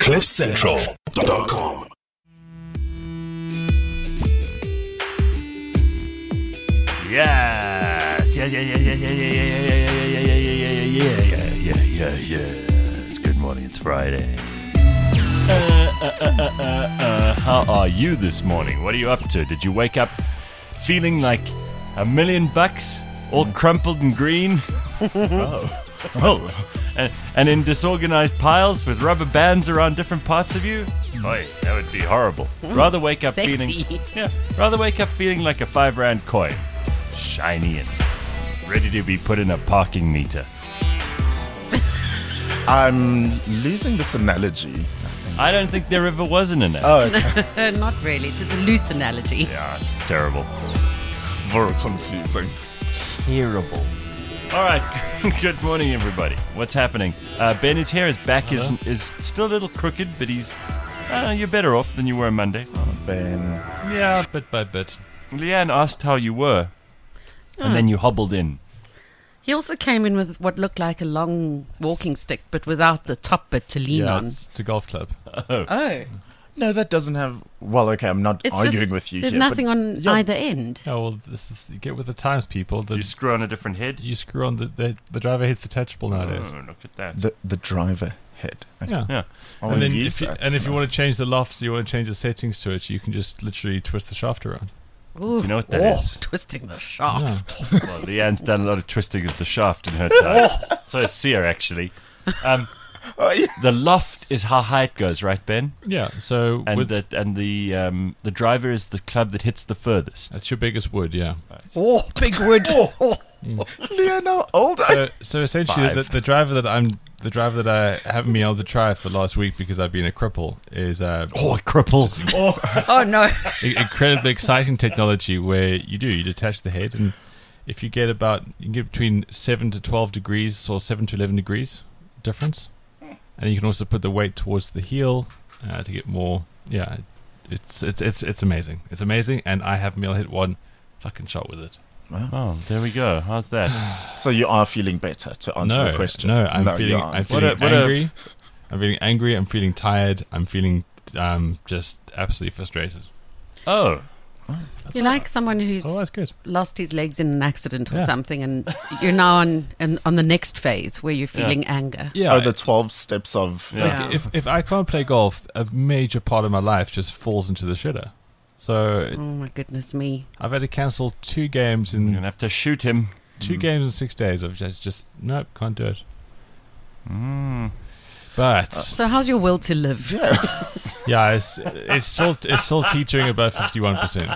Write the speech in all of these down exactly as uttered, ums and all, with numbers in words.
cliff central dot com. Yes, yeah, yeah, yeah, yeah, yeah, yeah, yeah, yeah, yeah, yeah, yeah, yeah, yeah, yeah, yeah. It's good morning. It's Friday. Uh, uh, uh, uh, uh, uh, how are you this morning? What are you up to? Did you wake up feeling like a million bucks, all crumpled and green, Oh. Oh. and, and in disorganized piles with rubber bands around different parts of you? Boy, that would be horrible. Rather wake up Sexy. feeling, yeah. Rather wake up feeling like a five rand coin, shiny and ready to be put in a parking meter. I'm losing this analogy. I don't think there ever was an analogy. Oh, okay. Not really. It was a loose analogy. Yeah, it's terrible. Very confusing. Terrible. All right. Good morning, everybody. What's happening? Uh, Ben is here. His back is is still a little crooked, but he's uh, you're better off than you were Monday. Oh, Ben. Yeah, bit by bit. Leanne asked how you were, and then you hobbled in. He also came in with what looked like a long walking stick, but without the top bit to lean Yeah, on. it's, it's a golf club. Oh. No, that doesn't have. Well, okay, I'm not It's arguing just, with you There's here. nothing but on yeah, either end. Oh, well, this is, you get with the times, people. The, Do you screw on a different head? you screw on the, the the driver head's detachable nowadays. Oh, look at that. The, the driver head. Okay. Yeah. Yeah. I And want to then use if you, that. and if you want to change the lofts, you want to change the settings to it, you can just literally twist the shaft around. Ooh. Do you know what that oh, is? Twisting the shaft. Yeah. Well, Leanne's done a lot of twisting of the shaft in her time. So has Sia, actually. Um, Oh, yeah. the loft is how high it goes, right, Ben? Yeah, so And with, the and the um, the driver is the club that hits the furthest. that's your biggest wood, yeah. Oh, big wood. Oh. Leon, how old are you? So, so essentially, the, Five. the driver that I'm, the driver that I haven't been able to try for last week because I've been a cripple is uh, Oh, it cripples. Oh. Oh, no. i- incredibly exciting technology where you do you detach the head, and if you get about you can get between seven to twelve degrees or seven to eleven degrees difference, and you can also put the weight towards the heel uh, to get more. Yeah, it's it's it's it's amazing. It's amazing, and I haven't been able to hit one fucking shot with it. Oh, there we go. How's that? So you are feeling better to answer no, the question. no, I'm you feeling aren't. I'm What a- feeling what a- angry. I'm feeling angry. I'm feeling tired. I'm feeling um, just absolutely frustrated. Oh, You're like someone who's Oh, that's good. lost his legs in an accident or Yeah. something, and you're now on and on the next phase where you're feeling anger. Yeah. Oh, the twelve steps of. Yeah. Yeah. If if I can't play golf, a major part of my life just falls into the shitter. So Oh my goodness me! I've had to cancel two games you're in gonna have to shoot him. two games in six days. I've just, just nope, can't do it. Mm. But So how's your will to live? Yeah. yeah, it's it's still it's still teetering above fifty one percent.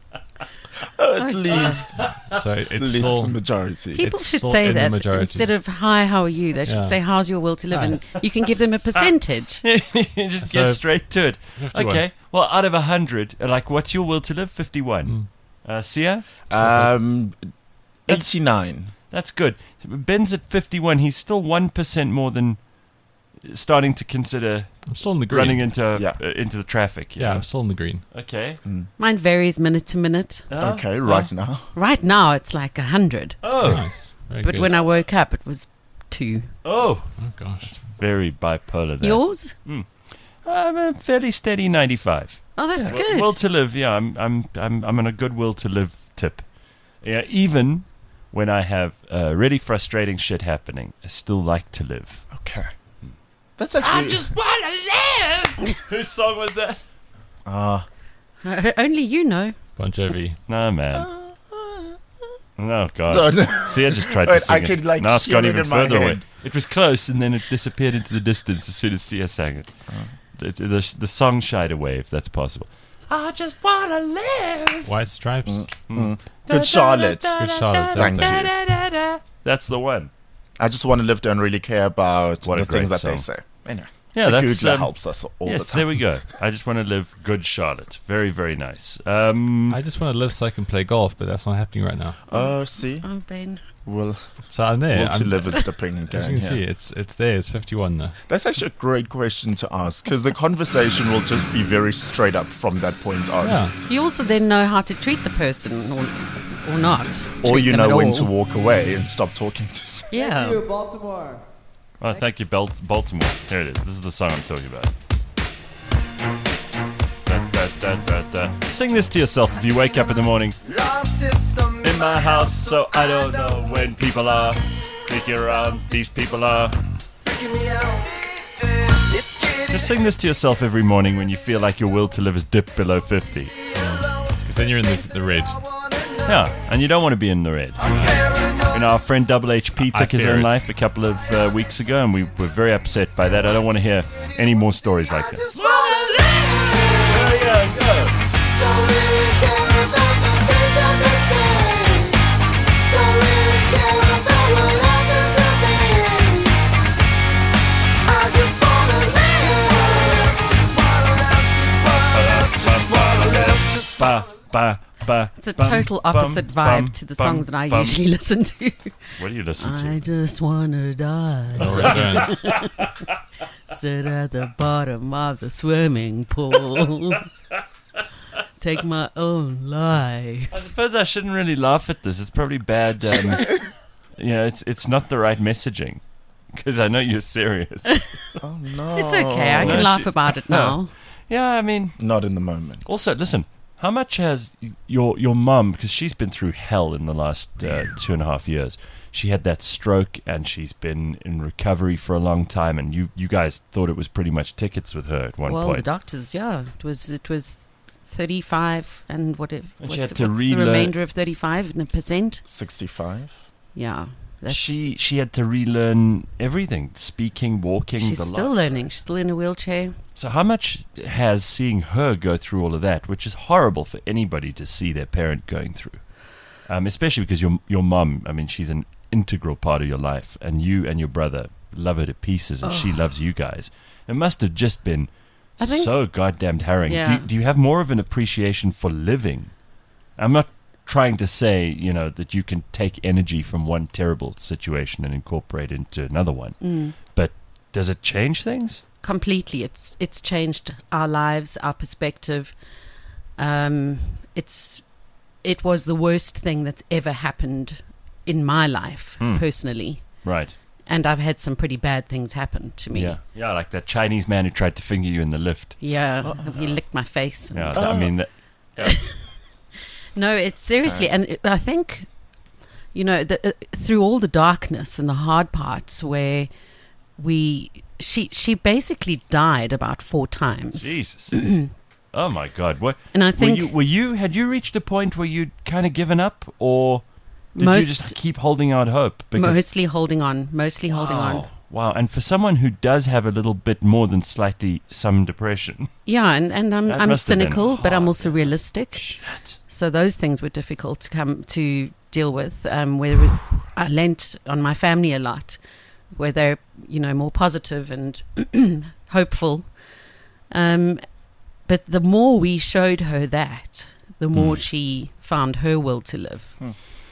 At least, So at it's least still the majority. People It's should still say in the that majority. instead of "Hi, how are you?" They should Yeah. say "How's your will to live?" Hi. and you can give them a percentage. Just So, get straight to it. fifty-one. Okay. Well, out of a hundred, like, what's your will to live? Fifty-one. Uh, Sia, Um, eighty-nine. that's good. Ben's at fifty-one. He's still one percent more than starting to consider I'm still in the green. running into Yeah. uh, into the traffic. you yeah, know? I'm still in the green. Okay. Mine varies minute to minute. Uh, Okay, right now. Right now, it's like a hundred, Oh. Nice. Very but good. when I woke up, it was two. Oh. oh gosh. Very bipolar there. Yours? I'm a fairly steady ninety-five. Oh, that's Will- good. Will to live, yeah. I'm, I'm, I'm, I'm on a good will to live tip. Yeah, even when I have uh, really frustrating shit happening, I still like to live. Okay. That's actually. want to live. Whose song was that? Ah, Only you know. Bon Jovi. No, man. Oh God. no, no. See, I just tried Wait, to sing I it. could, like, now it's hear gone it even in my further away. head. It was close, and then it disappeared into the distance as soon as Sia sang it. The, the, the song shied away, if that's possible. I just want to live. White Stripes. Good Charlotte. Good Charlotte. Thank Thank you. That's the one. I just want to live, don't really care about What a the things great that they song. say. Anyway, Yeah, the that's Googler um, helps us all yes, the time. there we go. I just want to live good Charlotte. Very, very nice. Um, I just want to live so I can play golf, but that's not happening right now. Oh, see, Oh, Ben. will So I'm there. will to I'm- live is dipping As again. you can see, Yeah. it's it's there. It's fifty-one though. That's actually a great question to ask because the conversation will just be very straight up from that point on. Yeah. You also then know how to treat the person or, or not. Or treat you them know at when all. to walk away and stop talking to them. Yeah. Thank you, Baltimore. oh, thank you, Bel- Baltimore. Here it is. This is the song I'm talking about. da, da, da. Sing this to yourself if you wake up in the morning. In my house, so I don't know when people are thinking around. These people are. Just sing this to yourself every morning when you feel like your will to live is dipped below fifty. Because then you're in the, the red. Yeah, and you don't want to be in the red. You know, our friend Double H P I took his fear own it. life a couple of uh, weeks ago, and we were very upset by that. I don't want to hear any more stories like this. There you go, go. Ba, ba, ba, It's a bum, total bum, opposite vibe bum, to the bum, songs that I bum. usually listen to. What do you listen I to? just wanna die. Nora Jones. Sit at the bottom of the swimming pool. Take my own life. I suppose I shouldn't really laugh at this. It's probably bad. Um, you know, it's it's not the right messaging because I know you're serious. Oh no. It's okay. I No, can laugh she- about it now. Yeah, I mean, Not in the moment. also listen. How much has your your mum? Because she's been through hell in the last uh, two and a half years. She had that stroke, and she's been in recovery for a long time. And you you guys thought it was pretty much tickets with her at one Well, the point. doctors, yeah, it was it was thirty-five, and what if And what's, she had what's to the relearn- remainder of thirty-five and a percent? sixty-five. Yeah, that's, she she had to relearn everything: speaking, walking. she's the still lot. learning. She's still in a wheelchair. So how much has seeing her go through all of that, which is horrible for anybody to see their parent going through, um, especially because your your mum, I mean, she's an integral part of your life, and you and your brother love her to pieces, and she loves you guys. It must have just been I think- so goddamn harrowing. Yeah. Do, do you have more of an appreciation for living? I'm not trying to say, you know, that you can take energy from one terrible situation and incorporate it into another one, Mm. but does it change things? Completely. It's it's changed our lives, our perspective. Um, it's it was the worst thing that's ever happened in my life, Hmm. personally. Right. And I've had some pretty bad things happen to me. Yeah, yeah, like that Chinese man who tried to finger you in the lift. Yeah, he licked my face. and- Yeah, th- I mean, that, No, it's seriously, and it, I think, you know, the, uh, through all the darkness and the hard parts, where we, she, she basically died about four times, Jesus. Oh my God! What? and I think were you, were you? Had you reached a point where you'd kind of given up, or did Most- you just keep holding out hope? mostly holding on, mostly holding wow, on. wow! And for someone who does have a little bit more than slightly some depression, Yeah, and, and I'm That I'm must have been cynical, but I'm hard. also realistic. shit. So those things were difficult to come to deal with. Um, where we- I lent on my family a lot, where they're you know more positive and hopeful. Um, but the more we showed her that, the more Mm. she found her will to live. Hmm.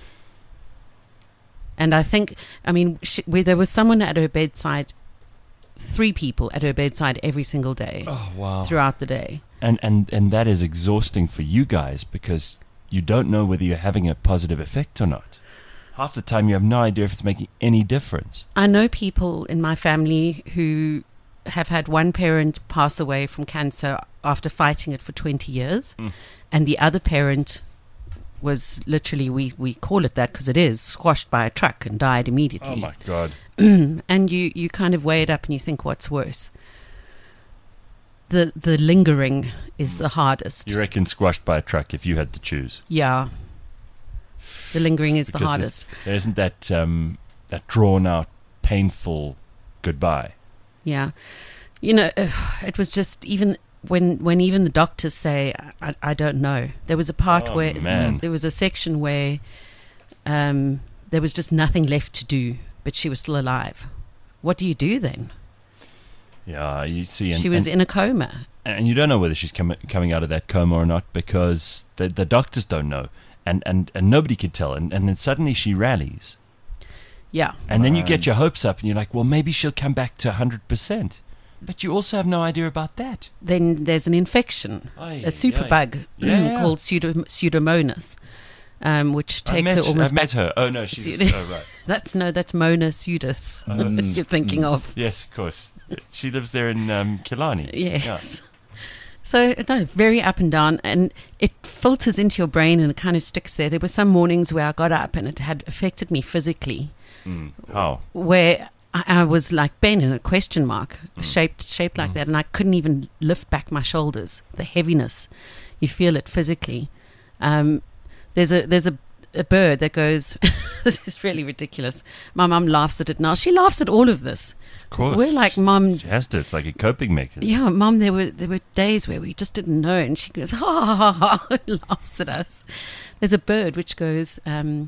And I think, I mean, she, where there was someone at her bedside, three people at her bedside every single day Oh wow! throughout the day. And and and that is exhausting for you guys because you don't know whether you're having a positive effect or not. Half the time, you have no idea if it's making any difference. I know people in my family who have had one parent pass away from cancer after fighting it for twenty years, Mm. and the other parent was literally, we, we call it that because it is, squashed by a truck and died Oh immediately. my God! And you, you kind of weigh it up and you think, what's worse? The the lingering is the hardest. You reckon squashed by a truck if you had to choose? Yeah. The lingering is the Because hardest. There isn't that um, that drawn out, painful goodbye. Yeah. You know, it was just even when when even the doctors say, I, I don't know. There was a part Oh, where man. there was a section where um, there was just nothing left to do, but she was still alive. What do you do then? Yeah, you see, and, she was and, in a coma. and you don't know whether she's com- coming out of that coma or not because the, the doctors don't know, and, and, and nobody could tell. And, and then suddenly she rallies, Yeah. and then you Right. get your hopes up, and you're like, well, maybe she'll come back to one hundred percent. But you also have no idea about that. Then there's an infection, Aye, a superbug Yeah, yeah. called pseudo, Pseudomonas, um, which I takes met, her almost I've met back. her. Oh no, she's Pseudo- oh, right. That's no, that's Mona Pseudus. Mm. You're thinking of. Yes, of course. She lives there in um, Killarney. Yes. So, no, very up and down, and it filters into your brain and it kind of sticks there. There were some mornings where I got up and it had affected me physically, Mm. How? where I, I was like Ben in a question mark, shaped shaped like that, and I couldn't even lift back my shoulders. The heaviness, you feel it physically. Um, there's a there's a, a bird that goes. This is really ridiculous. My mum laughs at it now. She laughs at all of this. Of course. We're like, Mum. She has to. It's like a coping mechanism. Yeah, Mum. There were there were days where we just didn't know, and she goes, ha ha ha ha, and laughs at us. There's a bird which goes. Um,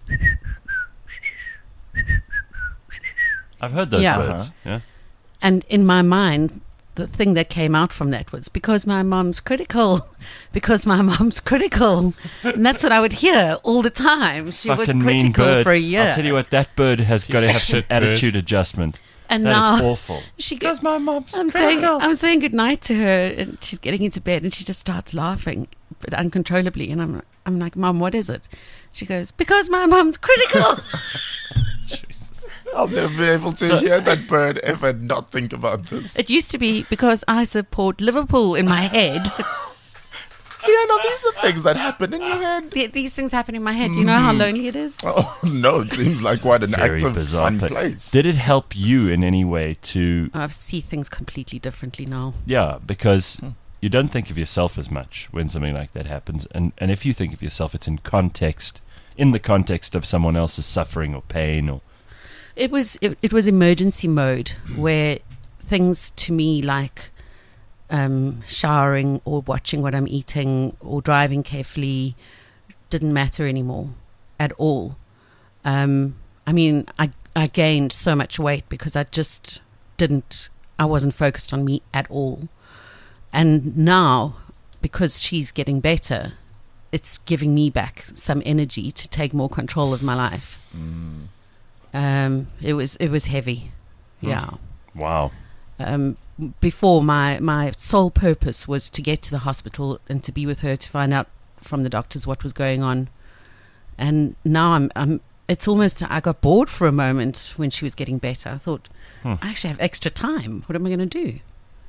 I've heard those Yeah. birds. Yeah. And in my mind, the thing that came out from that was because my mum's critical, because my mum's critical. And that's what I would hear all the time. She was Fucking mean critical bird. for a year. I'll tell you what, that bird has got to have some Shit bird. attitude adjustment. and That now is awful. she Because goes, my mom's I'm saying, critical. I'm saying goodnight to her, and she's getting into bed, and she just starts laughing, but uncontrollably. And I'm, I'm like, Mum, what is it? She goes, because my mum's critical. Jesus. I'll never be able to hear that bird ever not think about this. It used to be because I support Liverpool in my head. Yeah, no, these are things that happen in your head. Th- These things happen in my head. You know how lonely it is? Oh, no, it seems like quite an Very active, bizarre fun pla- place. Did it help you in any way to, I see things completely differently now. yeah, because you don't think of yourself as much when something like that happens. And, and if you think of yourself, it's in context, in the context of someone else's suffering or pain or, It was it, it was emergency mode where things to me like um, showering or watching what I'm eating or driving carefully didn't matter anymore at all. Um, I mean, I I gained so much weight because I just didn't. I wasn't focused on me at all. And now, because she's getting better, it's giving me back some energy to take more control of my life. Um, it was it was heavy, yeah. wow. Um, before my my sole purpose was to get to the hospital and to be with her to find out from the doctors what was going on, and now I'm I'm. It's almost I got bored for a moment when she was getting better. I thought Hmm. I actually have extra time. What am I going to do?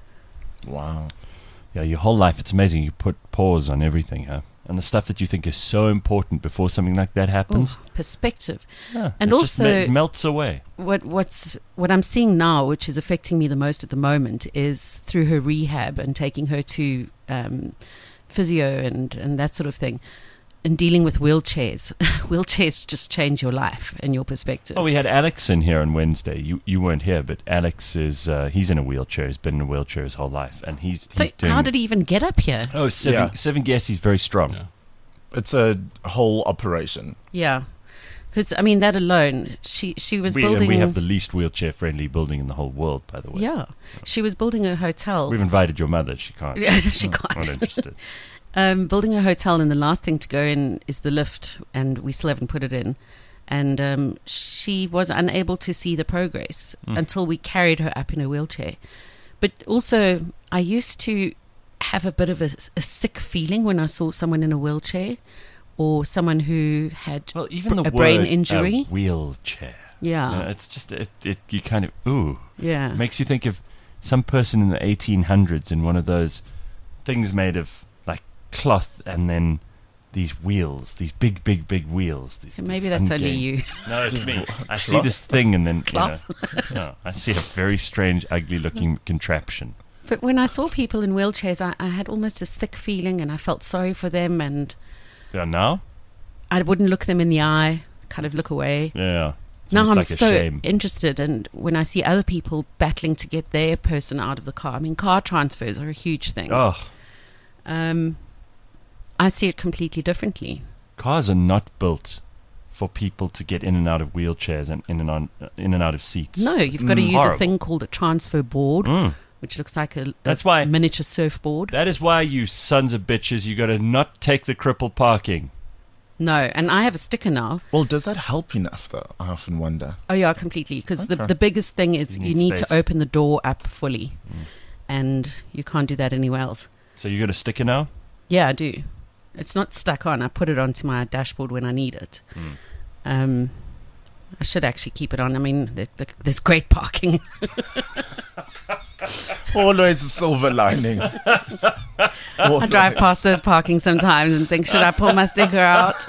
Wow. Yeah, your whole life, it's amazing. You put pause on everything, huh? And the stuff that you think is so important before something like that happens, Ooh, perspective. yeah, and it just also- me- melts away. What what's what I'm seeing now, which is affecting me the most at the moment, is through her rehab and taking her to um, physio and and that sort of thing, and dealing with wheelchairs. Wheelchairs just change your life and your perspective. Oh, we had Alex in here on Wednesday. You you weren't here, but Alex is uh, he's in a wheelchair. He's been in a wheelchair his whole life, and he's he's Th- doing. How did he even get up here? oh, seven Yeah. seven guests. He's very strong. Yeah. It's a whole operation. Yeah, because I mean that alone, she she was We, and building. we have the least wheelchair friendly building in the whole world, by the way. yeah, she was building a hotel. We've invited your mother. She can't. Yeah, she Not can't. interested. Um, building a hotel, and the last thing to go in is the lift, and we still haven't put it in. And um, she was unable to see the progress Mm. until we carried her up in a wheelchair. But also, I used to have a bit of a, a sick feeling when I saw someone in a wheelchair or someone who had Well, even the a brain word, injury. uh, wheelchair. yeah, Uh, it's just it, it. You kind of ooh. yeah, It makes you think of some person in the eighteen hundreds in one of those things made of like cloth and then these wheels, these big, big, big wheels. These, maybe these that's only ungained- you. No, it's me. I see Cloth? this thing and then you Cloth? know, no, I see a very strange, ugly-looking contraption. But when I saw people in wheelchairs, I, I had almost a sick feeling, and I felt sorry for them, and Yeah, now, I wouldn't look them in the eye, kind of look away. yeah. It's Now almost I'm like a so shame. interested, and when I see other people battling to get their person out of the car, I mean, car transfers are a huge thing. Oh, Um, I see it completely differently. cars are not built for people to get in and out of wheelchairs and in and on, in and out of seats. No, you've got to Mm, use horrible. a thing called a transfer board, Mm. which looks like a, a That's why- miniature surfboard. That is why, you sons of bitches, you got to not take the cripple parking. No, and I have a sticker now. Well, does that help enough, though? I often wonder. Oh yeah, completely. Because the Okay. the biggest thing is You you need need, space. to open the door up fully, Mm. and you can't do that anywhere else. So you got a sticker now? Yeah, I do. It's not stuck on. I put it onto my dashboard when I need it. Mm. Um, I should actually keep it on. I mean, there, there, there's great parking. Always a silver lining. I drive past those parking sometimes and think, should I pull my sticker out?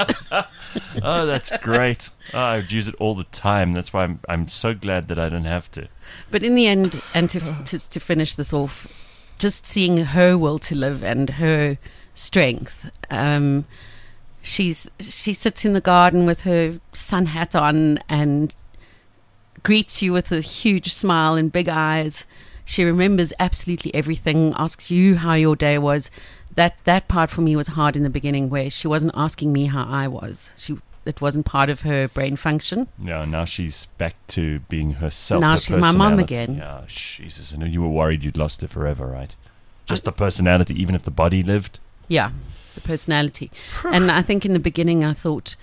Oh, that's great. Oh, I would use it all the time. That's why I'm I'm so glad that I don't have to. But in the end, and to, to to finish this off, just seeing her will to live and her strength. Um, she's she sits in the garden with her sun hat on and greets you with a huge smile and big eyes. She remembers absolutely everything. Asks you how your day was. That that part for me was hard in the beginning, where she wasn't asking me how I was. She it wasn't part of her brain function. Yeah, now she's back to being herself. Now her she's my mum personality. again. Yeah, Jesus. I know you were worried you'd lost her forever, right? Just the personality, even if the body lived. Yeah, the personality. And I think in the beginning I thought,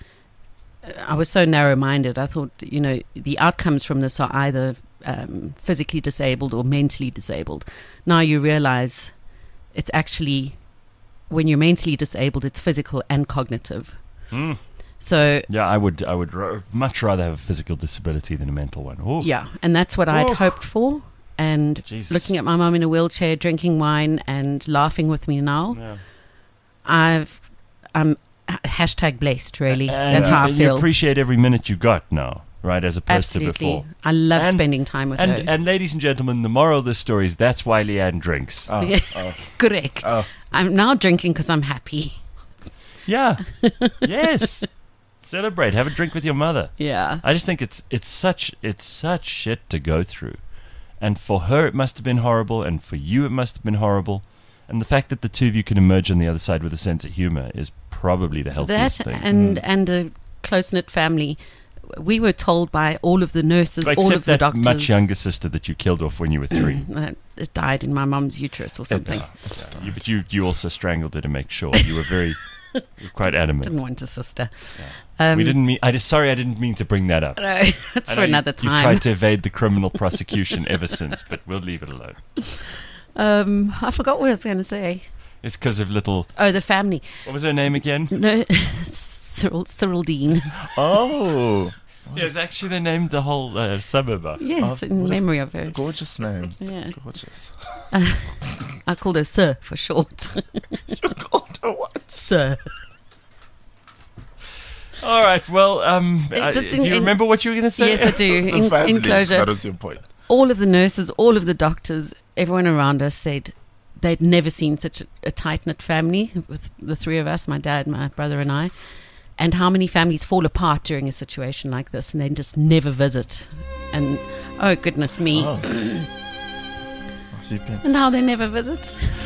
I was so narrow-minded. I thought, you know, the outcomes from this are either um, physically disabled or mentally disabled. Now you realize it's actually, when you're mentally disabled, it's physical and cognitive. Mm. So Yeah, I would I would r- much rather have a physical disability than a mental one. Ooh. yeah, and that's what I'd Oh. hoped for. And Jesus. looking at my mum in a wheelchair, drinking wine and laughing with me now, Yeah. I've I'm hashtag blessed. Really, And, that's uh, how I and feel. You appreciate every minute you got now, right, as opposed Absolutely, to before. I love And- spending time with And, her. and ladies and gentlemen, the moral of this story is that's why Leanne drinks. Oh, Yeah. oh, Correct. oh. I'm now drinking because I'm happy. Yeah. Yes. Celebrate. Have a drink with your mother. Yeah. I just think it's it's such it's such shit to go through. And for her it must have been horrible, and for you it must have been horrible. And the fact that the two of you can emerge on the other side with a sense of humor is probably the That healthiest thing. and and a close knit family. We were told by all of the nurses, all Except of the that doctors, much younger sister that you killed off when you were three. that it died in my mum's uterus or something. It's, it's, You, but you, you also strangled her to make sure. You were very, you were quite adamant. Didn't want a sister. Um, we didn't mean. I just sorry, I didn't mean to bring that up. No, that's I for know you- another You've time. tried to evade the criminal prosecution ever since, but we'll leave it alone. Um, I forgot what I was going to say. It's because of little. Oh, the family. What was her name again? No, Cyril, Cyril Dean. oh, Yeah, it's actually they named the whole uh, suburb after. Yes, Oh, in what a- memory of her. gorgeous name. Yeah, Gorgeous. I called her Sir for short. You called her what? Sir. All right. Well, um, It uh, just do in- you in- remember what you were going to say? Yes, I do. The In, family. in closure, That was your point. all of the nurses, all of the doctors, everyone around us said they'd never seen such a, a tight-knit family with the three of us, my dad, my brother and I, and how many families fall apart during a situation like this and then just never visit. And, oh, goodness me. Oh. You've been And how they never visit.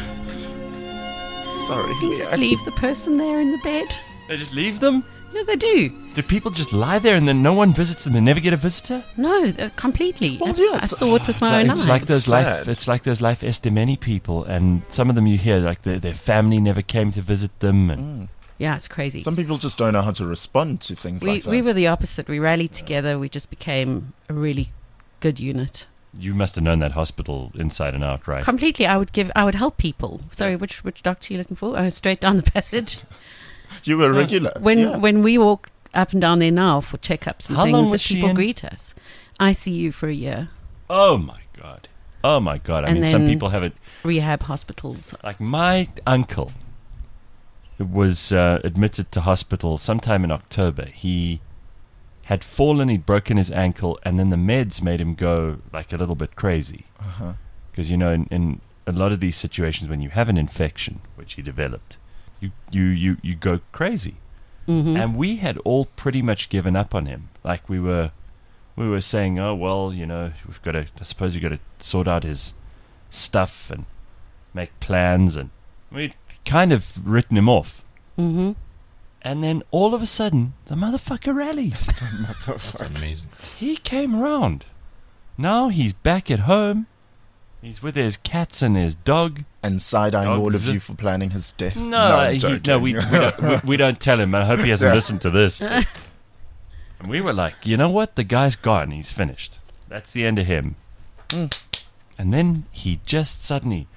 sorry. Just Leanne. leave the person there in the bed. They just leave them. Yeah, they do. Do people just lie there and then no one visits them? They never get a visitor. No, uh, completely. Well, I, yes. I saw it with my own it's eyes. like those life. Sad. It's like those life estimeni people, and some of them you hear like their their family never came to visit them, and Mm. Yeah, it's crazy. Some people just don't know how to respond to things we, like that. we were the opposite. We rallied together. We just became a really good unit. you must have known that hospital inside and out, right? Completely. I would give. I would help people. Sorry, which which doctor are you looking for? Oh, straight down the passage. You were regular. When yeah. when we walk up and down there now for checkups and How long things, was that she people in? greet us. I C U for a year. Oh my god! Oh my god! I And mean, some then- people have it. Rehab hospitals. Like my uncle was uh, admitted to hospital sometime in October. He had fallen, he'd broken his ankle, and then the meds made him go like a little bit crazy. Uh-huh. Because you know, in, in a lot of these situations, when you have an infection, which he developed, you you you, you go crazy. Hmm. And we had all pretty much given up on him. Like we were, we were saying, oh well, you know, we've got to. I suppose we've got to sort out his stuff and make plans, and we'd kind of written him off. Mm-hmm. And then all of a sudden, the motherfucker rallies. That's amazing. He came around. Now he's back at home. He's with his cats and his dog. And side-eyeing all of Dogs. you for planning his death. No, I'm he, joking. no, we we don't, we, we don't tell him. I hope he hasn't Yeah. listened to this. but- and we were like, you know what? The guy's gone. He's finished. That's the end of him. Mm. And then he just suddenly.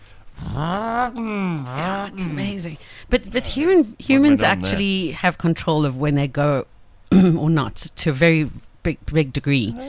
Yeah, it's amazing. But but human humans went on actually have control of when they go or not to a very big big degree.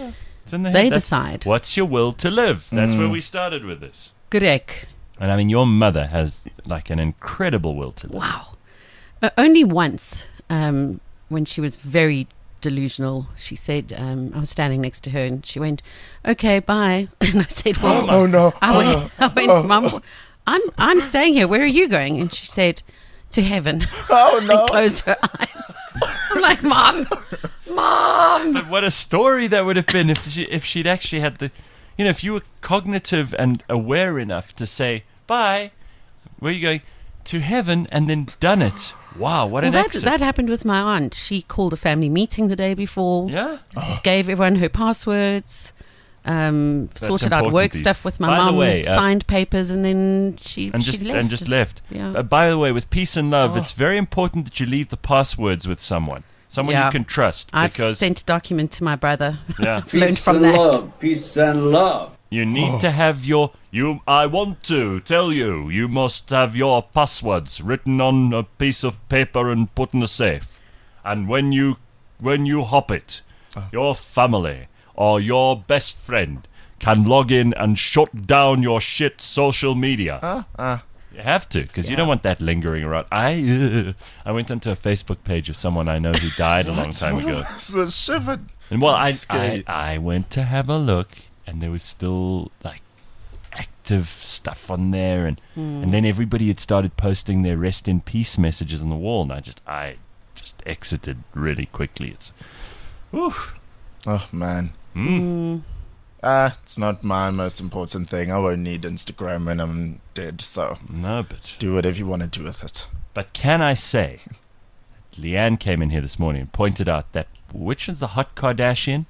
It's in the head. They That's- decide. What's your will to live? That's where we started with this. Correct. And I mean, your mother has like an incredible will to live. Wow. Uh, only once, um, when she was very delusional, she said, um, I was standing next to her and she went, okay, bye. And I said, well, Oh no. I Oh, went, no. I went Mum, I'm, I'm staying here. Where are you going? And she said, to heaven. Oh no. And closed her eyes. I'm like, Mom, Mom. But what a story that would have been if she, if she'd actually had the, you know, if you were cognitive and aware enough to say bye, where are you going? To heaven, and then done it. Wow, what Well, an that, exit. that happened with my aunt. She called a family meeting the day before, yeah. gave everyone her passwords, um, That's sorted out important, work these- stuff with my By the mum, way, uh, signed papers, and then she, and she just left. and just left. Yeah. Uh, by the way, with peace and love, it's very important that you leave the passwords with someone, someone Yeah. you can trust, I've because sent a document to my brother. yeah, I've learned Peace from and that. love. Peace and love. you need to have your you. I want to tell you, you must have your passwords written on a piece of paper and put in a safe, and when you when you hop it, your family or your best friend can log in and shut down your shit social media. Uh, uh, You have to, because you don't want that lingering around. I uh, I went onto a Facebook page of someone I know who died a long time ago. It's a shiver. And well, I, I Scary. I went to have a look, and there was still like active stuff on there, and and then everybody had started posting their rest in peace messages on the wall, and I just I just exited really quickly. It's, whew. Oh man. Mm. Ah, it's not my most important thing. I won't need Instagram when I'm dead. So No, but do whatever you want to do with it. but can I say, Leanne came in here this morning and pointed out that which is the hot Kardashian?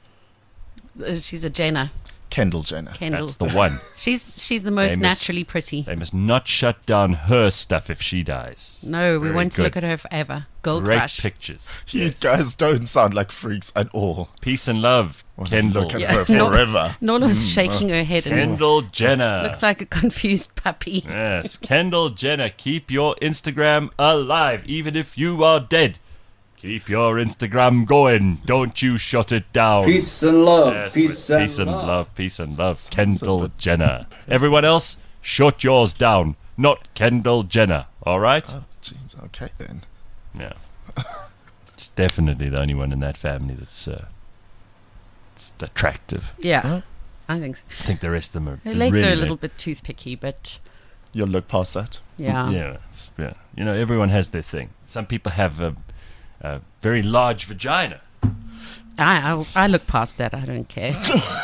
Uh, She's a Jenner, Kendall Jenner. Kendall. That's the one. She's she's the most Famous. naturally pretty. They must not shut down her stuff if she dies. No, we Very want to good. look at her forever. Girl Great crush. pictures. You Yes. guys don't sound like freaks at all. Peace and love, Wanna Kendall. Look at Yeah. her No. forever. Nola's shaking her head and Kendall Jenner. looks like a confused puppy. Yes, Kendall Jenner. Keep your Instagram alive, even if you are dead. Keep your Instagram going. Don't you shut it down. Peace and love. Yes, peace, with and peace and love. love. Peace and love. Kendall Jenner. Everyone else, shut yours down. Not Kendall Jenner. All right? Oh, jeez. Okay then. Yeah. She's definitely the only one in that family that's uh, it's attractive. Yeah, Huh? I think so. I think the rest of them are Her legs really are a lame. little bit toothpicky, but You'll look past that. yeah. Yeah, it's, yeah. You know, everyone has their thing. Some people have a, a very large vagina. I, I I look past that. I don't care.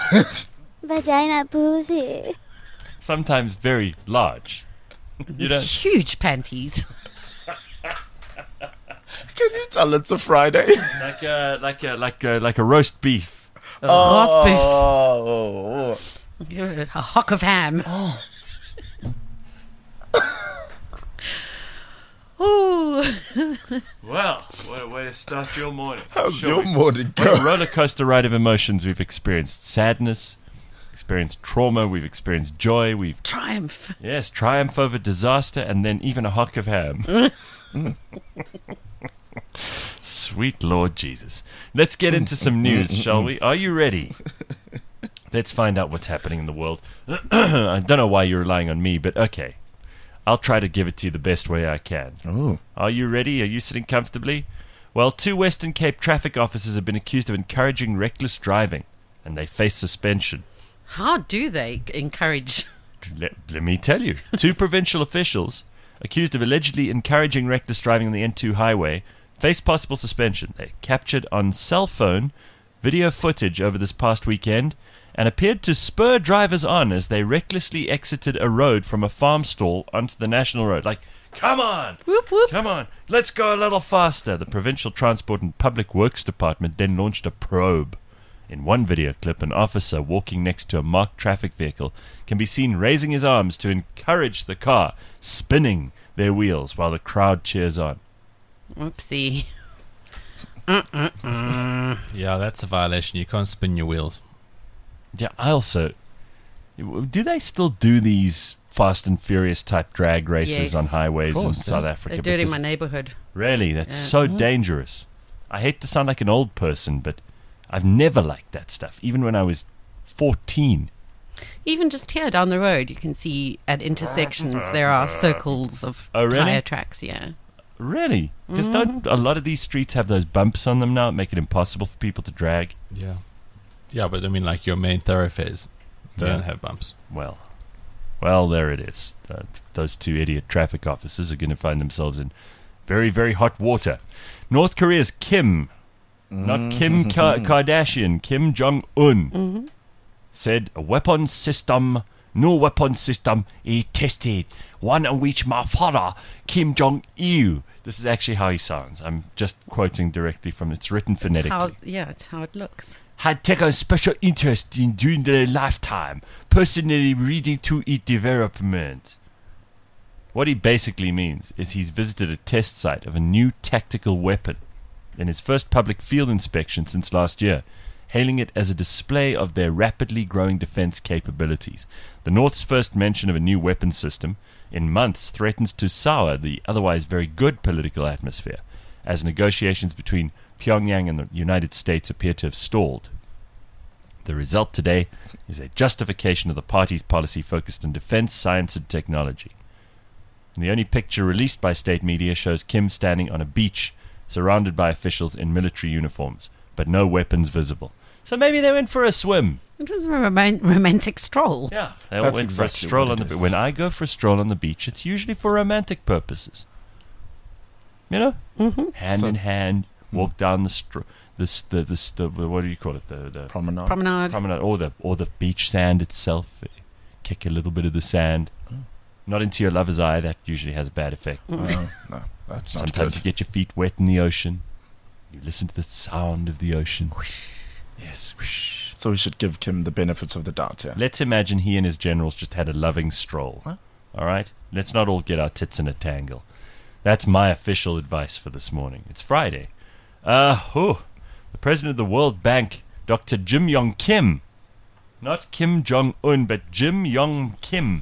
Vagina pussy. Sometimes very large. You don't. Huge panties. Can you tell it's a Friday? Like a like a like a like a roast beef. Roast Oh. beef. A hock of ham. Ooh. Well, way, way to start your morning. How's Sure. your morning What a going? roller coaster ride of emotions we've experienced. Sadness, experienced trauma, we've experienced joy, we've Triumph. yes, triumph over disaster, and then even a hock of ham. Sweet Lord Jesus. Let's get into some news, shall we? Are you ready? Let's find out what's happening in the world. I don't know why you're relying on me, but okay. I'll try to give it to you the best way I can. Oh. Are you ready? Are you sitting comfortably? Well, two Western Cape traffic officers have been accused of encouraging reckless driving, and they face suspension. How do they encourage? Let, let me tell you. Two provincial officials accused of allegedly encouraging reckless driving on the N two highway face possible suspension. They captured on cell phone video footage over this past weekend and appeared to spur drivers on as they recklessly exited a road from a farm stall onto the national road. Like, come on! Whoop whoop. Come on, let's go a little faster. The Provincial Transport and Public Works Department then launched a probe. In one video clip, an officer walking next to a marked traffic vehicle can be seen raising his arms to encourage the car, spinning their wheels while the crowd cheers on. Oopsie. Yeah, that's a violation. You can't spin your wheels. Yeah, I also... Do they still do these Fast and Furious type drag races Yes. on highways Of in course, South yeah. Africa? They do it in Because my it's- neighborhood. Really? That's Yeah. so dangerous. I hate to sound like an old person, but I've never liked that stuff, even when I was fourteen. Even just here down the road, you can see at intersections there are circles of Oh, really? tire tracks. Yeah. Really? Because Mm-hmm. don't a lot of these streets have those bumps on them now, make it impossible for people to drag? Yeah. Yeah, but I mean, like your main thoroughfares, they Yeah. don't have bumps. Well, well, there it is. Uh, those two idiot traffic officers are going to find themselves in very, very hot water. North Korea's Kim, not Kim Ka- Kardashian, Kim Jong-un, said a weapon system, no weapon system is tested. One on which my father, Kim Jong-il, this is actually how he sounds. I'm just quoting directly from, it's written phonetically. How, yeah, it's how it looks. Had taken special interest in during their lifetime, personally reading to its development. What he basically means is he's visited a test site of a new tactical weapon in his first public field inspection since last year, hailing it as a display of their rapidly growing defense capabilities. The North's first mention of a new weapons system in months threatens to sour the otherwise very good political atmosphere, as negotiations between Pyongyang and the United States appear to have stalled. The result today is a justification of the party's policy focused on defense, science, and technology. And the only picture released by state media shows Kim standing on a beach, surrounded by officials in military uniforms, but no weapons visible. So maybe they went for a swim. It was a roman- romantic stroll. Yeah, they all That's went for a exactly stroll what on the it beach. is. When I go for a stroll on the beach, it's usually for romantic purposes. You know, Mm-hmm. hand So- in hand, walk down the str- the, s- the, the, s- the what do you call it? The the Promenade. Promenade. promenade, or the or the beach sand itself. Kick a little bit of the sand, not into your lover's eye. That usually has a bad effect. Oh, no, that's not Sometimes good. you get your feet wet in the ocean. You listen to the sound of the ocean. Yes. Whoosh. So we should give Kim the benefits of the doubt here. Let's imagine he and his generals just had a loving stroll. Huh? All right? Let's not all get our tits in a tangle. That's my official advice for this morning. It's Friday. Uh, oh, the president of the World Bank, Doctor Jim Yong Kim. Not Kim Jong-un, but Jim Yong Kim.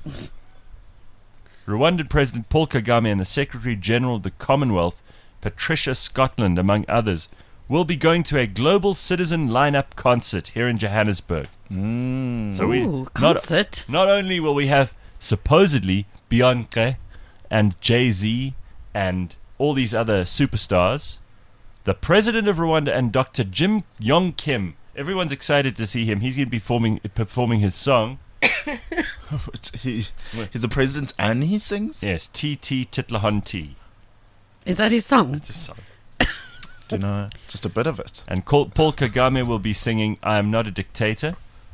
Rwandan President Paul Kagame and the Secretary General of the Commonwealth, Patricia Scotland, among others, will be going to a global citizen lineup concert here in Johannesburg. Mm. So we Ooh, not, concert. not only will we have supposedly Beyonce and Jay-Z and all these other superstars, the president of Rwanda and Doctor Jim Yong Kim. Everyone's excited to see him. He's going to be performing, performing his song. he, he's a president and he sings? Yes, T T Titlahon T. Is that his song? It's a song. You know, just a bit of it. And Paul Paul Kagame will be singing I Am Not a Dictator,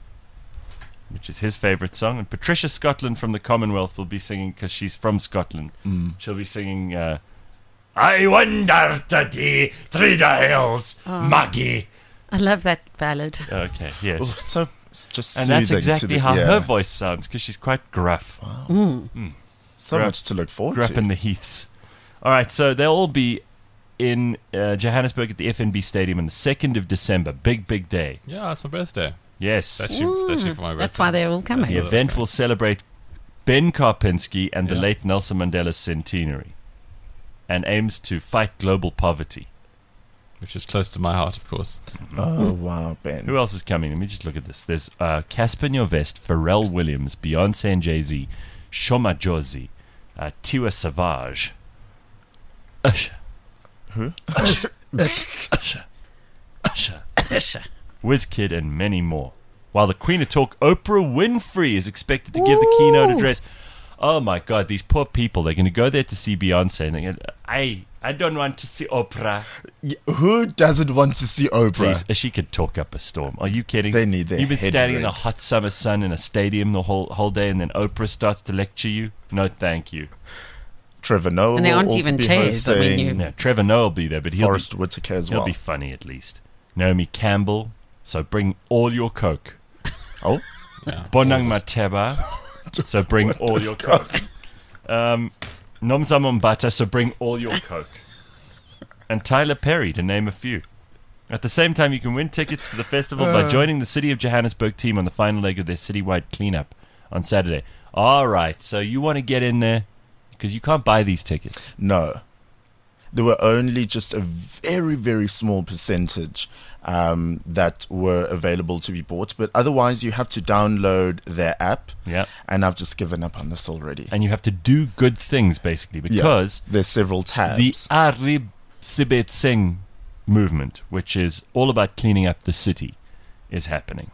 which is his favourite song. And Patricia Scotland from the Commonwealth will be singing, because she's from Scotland, Mm. she'll be singing uh, I Wander Today Through the Hills, Maggie. I love that ballad. Okay, Oh, yes. so it's just And that's soothing to exactly the how ear. her voice sounds, because she's quite gruff. So Gruff- much to look forward Grew up to. in the heaths. All right, so they'll all be in uh, Johannesburg at the F N B Stadium on the second of December. Big, big day. Yeah, it's my birthday. Yes. That's actually, that's actually for my birthday. That's why they're all coming. The That's event okay. will celebrate Ben Karpinski and the Yeah. late Nelson Mandela's centenary, and aims to fight global poverty. Which is close to my heart, of course. Oh, wow, Ben. Who else is coming? Let me just look at this. There's uh, Casper Nyovest, Pharrell Williams, Beyonce and Jay-Z, Shoma Josie, uh, Tiwa Savage, Usher, Who? Usher, Usher, Usher, Wizkid, and many more. While the Queen of Talk, Oprah Winfrey, is expected to give the keynote address. Oh my God, these poor people! They're going to go there to see Beyonce, and they're going, I, I don't want to see Oprah. Y- Who doesn't want to see Oprah? Please, uh, she could talk up a storm. Are you kidding? They need their You've been head standing in red. the hot summer sun in a stadium the whole whole day, and then Oprah starts to lecture you. No, thank you. Trevor Noah And there will aren't also even be chairs, I mean, hosting. you- Yeah, Trevor Noah will be there, but he'll Forrest be, Whitaker as he'll well. be funny at least. Naomi Campbell. So bring all your Coke. Oh, Yeah. Bonang Mateba. So bring all your Coke. Um, Nomzamo Mbata. So bring all your Coke. And Tyler Perry, to name a few. At the same time, you can win tickets to the festival by joining the City of Johannesburg team on the final leg of their citywide cleanup on Saturday. All right, so you want to get in there because you can't buy these tickets. no. there were only just a very, very small percentage um, that were available to be bought. But otherwise, you have to download their app. Yeah. And I've just given up on this already. And you have to do good things, basically, because yeah, there's several tabs. the Arib Sibet Singh movement, which is all about cleaning up the city, is happening.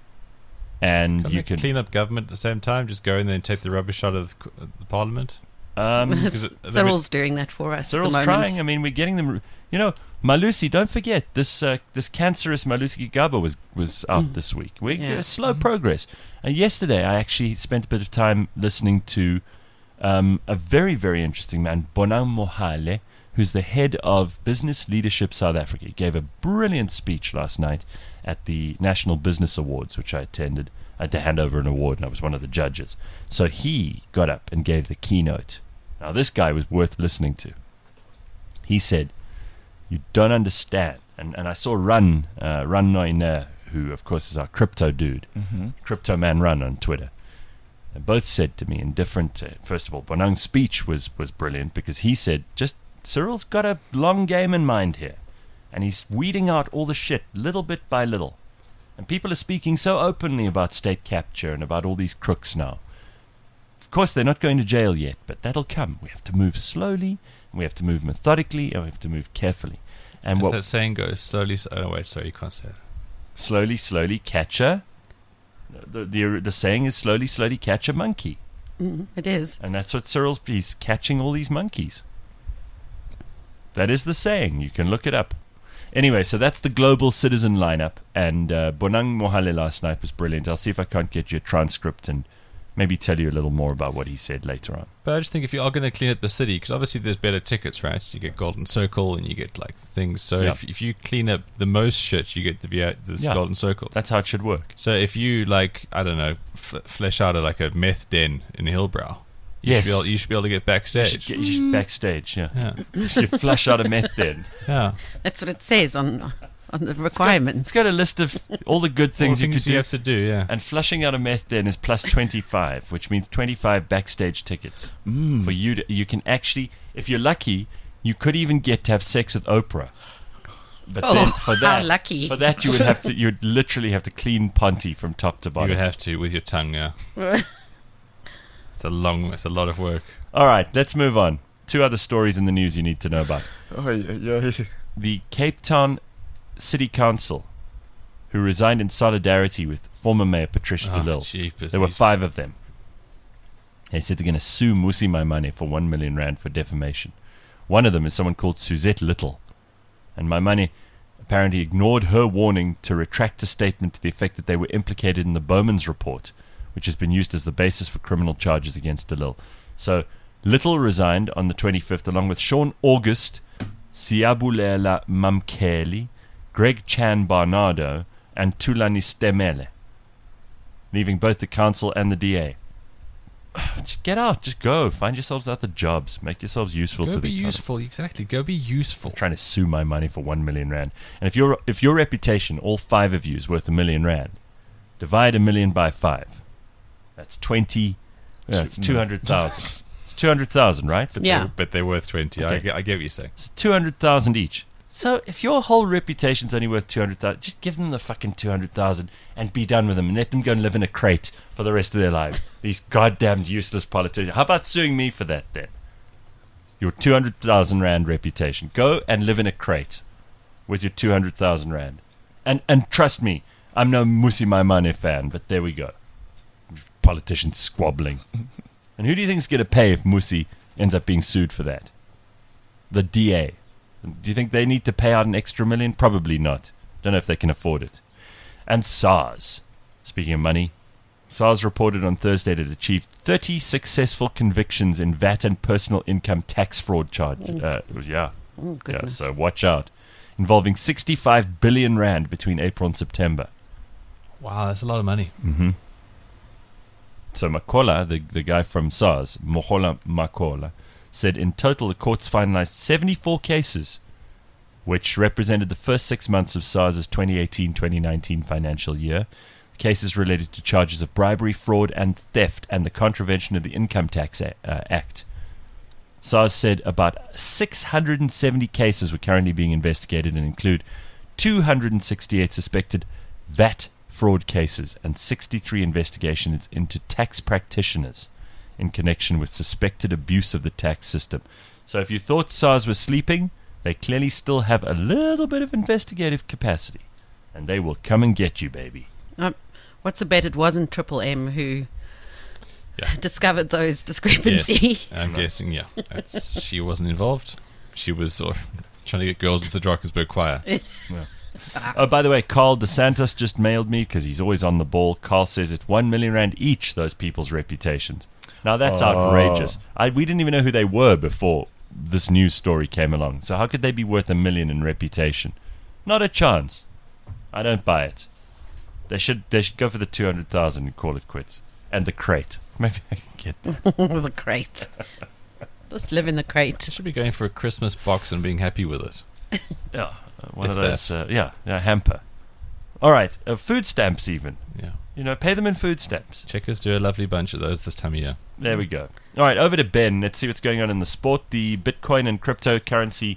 And Can you they can clean up government at the same time, just go in there and take the rubbish out of the, the parliament. Um, Because it- Cyril's doing that for us Cyril's at the moment. trying. I mean, we're getting them. You know, Malusi. Don't forget this. Uh, this cancerous Malusi Gigaba was was out this week. We Yeah. uh, slow progress. Uh, yesterday, I actually spent a bit of time listening to um, a very very interesting man, Bonang Mohale, who's the head of Business Leadership South Africa. He gave a brilliant speech last night at the National Business Awards, which I attended. I had to hand over an award, and I was one of the judges. So he got up and gave the keynote. Now, this guy was worth listening to. He said, you don't understand. And, and I saw Run, uh, Run Noine, who, of course, is our crypto dude, Mm-hmm. Crypto Man Run on Twitter. They both said to me in different... Uh, first of all, Bonang's speech was, was brilliant because he said, just Cyril's got a long game in mind here. And he's weeding out all the shit little bit by little. And people are speaking so openly about state capture and about all these crooks now. Of course, they're not going to jail yet, but that'll come. We have to move slowly, and we have to move methodically, and we have to move carefully. And As what that saying goes, slowly... s- Oh, wait, sorry, you can't say that. slowly, slowly catch a... The, the, the saying is slowly, slowly catch a monkey. Mm, it is. And that's what Cyril's... He's catching all these monkeys. That is the saying. You can look it up. Anyway, so that's the Global Citizen lineup, and uh, Bonang Mohale last night was brilliant. I'll see if I can't get you a transcript and maybe tell you a little more about what he said later on. But I just think if you are going to clean up the city, because obviously there's better tickets, right? You get Golden Circle and you get like things. So Yeah. if if you clean up the most shit, you get the V I this Yeah. Golden Circle. That's how it should work. So if you like, I don't know, f- flesh out a, like a meth den in Hillbrow, you Yes. should be able, you should be able to get You backstage. should, get, you should backstage, yeah. Yeah, You should flush out a meth den. yeah. That's what it says on on the requirements. It's got a list of all the good things All you things could you do. have to do. Yeah. And flushing out a meth den is plus twenty-five, which means twenty-five backstage tickets. Mm. For you to, you can actually, if you're lucky, you could even get to have sex with Oprah. But Oh, then for how that, lucky. for that you would have to, you'd literally have to clean Ponty from top to You bottom. would have to with your tongue. Yeah. It's a long. It's a lot of work. All right, let's move on. Two other stories in the news you need to know about. Oh, yeah, yeah. The Cape Town City Council, who resigned in solidarity with former Mayor Patricia de Oh, Lille. jeepers, There were these- five of them. They said they're going to sue Musi Maimane for one million rand for defamation. One of them is someone called Suzette Little. And Maimane apparently ignored her warning to retract a statement to the effect that they were implicated in the Bowman's report, which has been used as the basis for criminal charges against de Lille. So Little resigned on the twenty-fifth along with Sean August, Siabulela Mamkeli, Greg Chan Barnardo, and Tulani Stemele, leaving both the council and the D A. Just get out, just go, find yourselves other jobs, make yourselves useful Go to be the economy. useful. Exactly. Go be useful. Trying to sue my money for one million rand, and if your if your reputation, all five of you, is worth a million rand, divide a million by five. That's twenty. That's two hundred thousand. It's two hundred thousand, right? But Yeah. They're, but they're worth twenty. I, Okay. get, I get what you're saying. It's two hundred thousand each. So if your whole reputation's only worth two hundred thousand, just give them the fucking two hundred thousand and be done with them, and let them go and live in a crate for the rest of their lives. These goddamned useless politicians. How about suing me for that then? Your two hundred thousand rand reputation. Go and live in a crate with your two hundred thousand rand. And and trust me, I'm no Musi Maimane fan, but there we go. Politicians squabbling. And who do you think is going to pay if Musi ends up being sued for that? The D A. Do you think they need to pay out an extra million? Probably not. Don't know if they can afford it. And SARS. Speaking of money, SARS reported on Thursday that it achieved thirty successful convictions in V A T and personal income tax fraud charge. Uh, yeah. Oh, Yeah, goodness. so watch out. Involving sixty-five billion rand between April and September. Wow, that's a lot of money. Mm-hmm. So Makola, the, the guy from SARS, Mohola Makola, said in total the courts finalized seventy-four cases, which represented the first six months of SARS's twenty eighteen twenty nineteen financial year. Cases related to charges of bribery, fraud, and theft, and the contravention of the Income Tax a- uh, Act. SARS said about six hundred seventy cases were currently being investigated and include two hundred sixty-eight suspected V A T fraud cases and sixty-three investigations into tax practitioners in connection with suspected abuse of the tax system. So if you thought SARS was sleeping, they clearly still have a little bit of investigative capacity, and they will come and get you, baby. Um, what's a bet it wasn't Triple M who Yeah. discovered those discrepancies? Yes, I'm guessing, yeah. That's, she wasn't involved. She was sort of trying to get girls into the Drakensberg choir. Oh, by the way, Carl DeSantis just mailed me, because he's always on the ball. Carl says it's one million rand each, those people's reputations. Now, that's Oh. outrageous. I, we didn't even know who they were before this news story came along. So how could they be worth a million in reputation? Not a chance. I don't buy it. They should they should go for the two hundred thousand and call it quits. And the crate. Maybe I can get that. The crate. Just live in the crate. Should be going for a Christmas box and being happy with it. Yeah, uh, one If of those. Uh, yeah, yeah, hamper. All right, uh, food stamps even. Yeah. You know, pay them in food stamps. Checkers do a lovely bunch of those this time of year. There we go. All right, over to Ben. Let's see what's going on in the sport. The Bitcoin and cryptocurrency.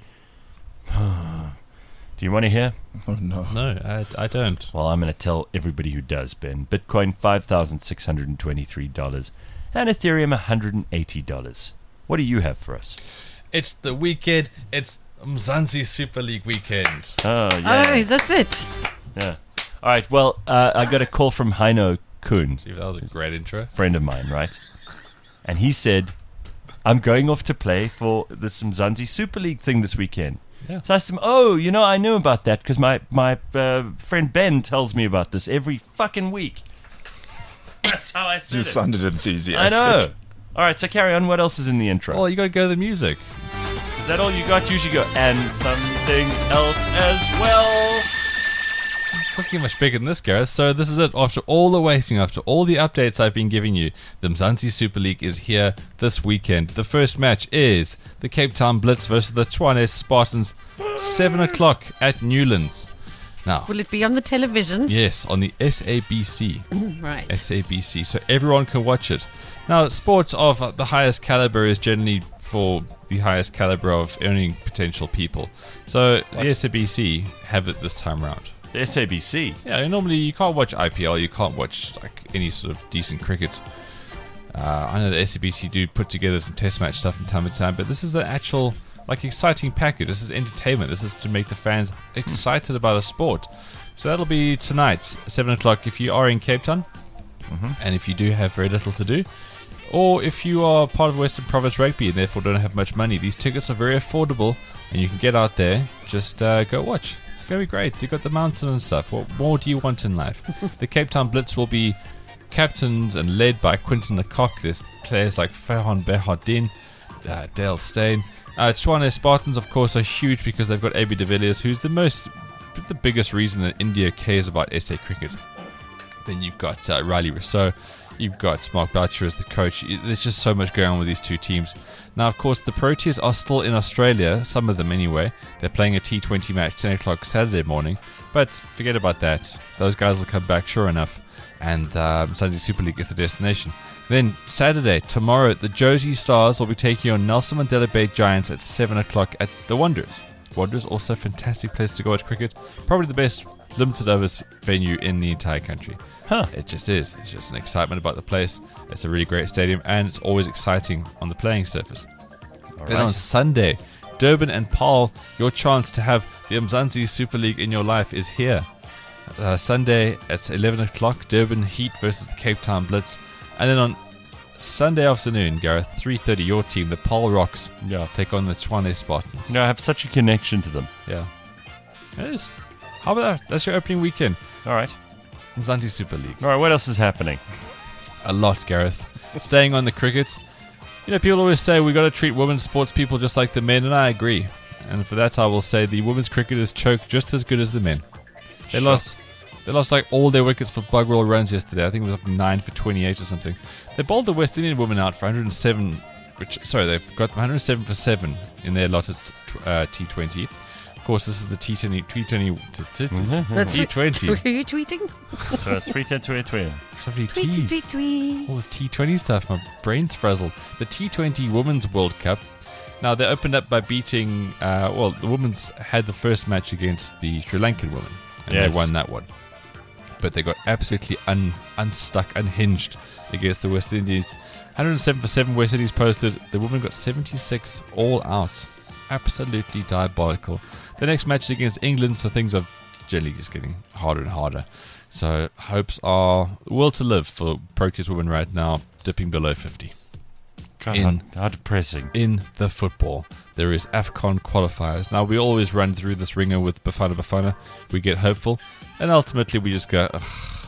Do you want to hear? Oh, no. No, I, I don't. Well, I'm going to tell everybody who does, Ben. Bitcoin, five thousand six hundred twenty-three dollars. And Ethereum, one hundred eighty dollars. What do you have for us? It's the weekend. It's Mzansi Super League weekend. Oh, yeah. Oh, is this it? Yeah. All right, well, uh, I got a call from Heino Kuhn, Gee, that was a great intro. friend of mine, right? And he said, I'm going off to play for the Mzansi Super League thing this weekend. Yeah. So I asked him, oh, you know, I knew about that because my, my uh, friend Ben tells me about this every fucking week. That's how I said You it. sounded I enthusiastic. know. All right, so carry on. What else is in the intro? Well, you got to go to the music. Is that all you got? Usually go, and something else as well. Doesn't get much bigger than this, Gareth. So this is it. After all the waiting, after all the updates I've been giving you, the Mzansi Super League is here this weekend. The first match is the Cape Town Blitz versus the Tshwane Spartans, seven o'clock at Newlands. Now, Will it be on the television? yes, on the S A B C. Right. S A B C, so everyone can watch it. Now, sports of the highest caliber is generally for the highest caliber of earning potential people. So the S A B C have it this time around. The S A B C. Yeah, normally you can't watch I P L, you can't watch like any sort of decent cricket. Uh, I know the S A B C do put together some test match stuff from time to time, but this is the actual like exciting package. This is entertainment. This is to make the fans excited about a sport. So that'll be tonight, seven o'clock if you are in Cape Town, and if you do have very little to do, or if you are part of Western Province Rugby and therefore don't have much money, these tickets are very affordable and you can get out there, just uh, go watch. It's going to be great. You've got the mountain and stuff. What more do you want in life? The Cape Town Blitz will be captained and led by Quinton Lecoq. There's players like Fahan Behardin, uh, Dale Steyn. Uh, Tshwane Spartans, of course, are huge because they've got A B de Villiers, who's the most, the biggest reason that India cares about S A cricket. Then you've got uh, Riley Rousseau. You've got Mark Boucher as the coach. There's just so much going on with these two teams. Now, of course, the Proteas are still in Australia, some of them anyway. They're playing a T twenty match, ten o'clock Saturday morning. But forget about that. Those guys will come back, sure enough. And um, Sunday Super League is the destination. Then, Saturday, tomorrow, the Josie Stars will be taking on Nelson Mandela Bay Giants at seven o'clock at the Wanderers. Wanderers, also a fantastic place to go watch cricket. Probably the best limited overs venue in the entire country. Huh. It just is. It's just an excitement about the place. It's a really great stadium, and it's always exciting on the playing surface. Then on Sunday, Durban and Paarl, your chance to have the Mzansi Super League in your life is here. Uh, Sunday at eleven o'clock, Durban Heat versus the Cape Town Blitz. And then on Sunday afternoon, Gareth, three thirty, your team, the Paarl Rocks, Yeah. take on the Tshwane Spartans. No, I have such a connection to them. Yeah. It is. How about that? That's your opening weekend. All right. Mzansi Super League. All right, what else is happening? A lot, Gareth. Staying on the cricket. You know, people always say we got to treat women's sports people just like the men, and I agree. And for that, I will say the women's cricketers choked just as good as the men. They Sure. lost. They lost like all their wickets for bug roll runs yesterday. I think it was up nine for twenty-eight or something. They bowled the West Indian women out for one hundred seven. Which sorry, they got one hundred seven for seven in their lot at uh, T twenty. Of course, this is the T twenty. T twenty. The T twenty. Who are you tweeting? So three ten twenty twenty. So many Tweet, T's. tweet, tweet. All this T twenty stuff, my brain's frazzled. The T twenty Women's World Cup Now, they opened up by beating, uh, well, the women's had the first match against the Sri Lankan women, and Yes. they won that one. But they got absolutely un, unstuck, unhinged against the West Indies. one hundred seven for seven West Indies posted. The women got seventy-six all out. Absolutely diabolical. The next match is against England, so things are generally just getting harder and harder. So hopes are will to live for Proteas women right now, dipping below fifty. God, In- how, how depressing. In the football, there is AFCON qualifiers. Now, we always run through this ringer with Bafana Bafana. We get hopeful, and ultimately we just go, ugh,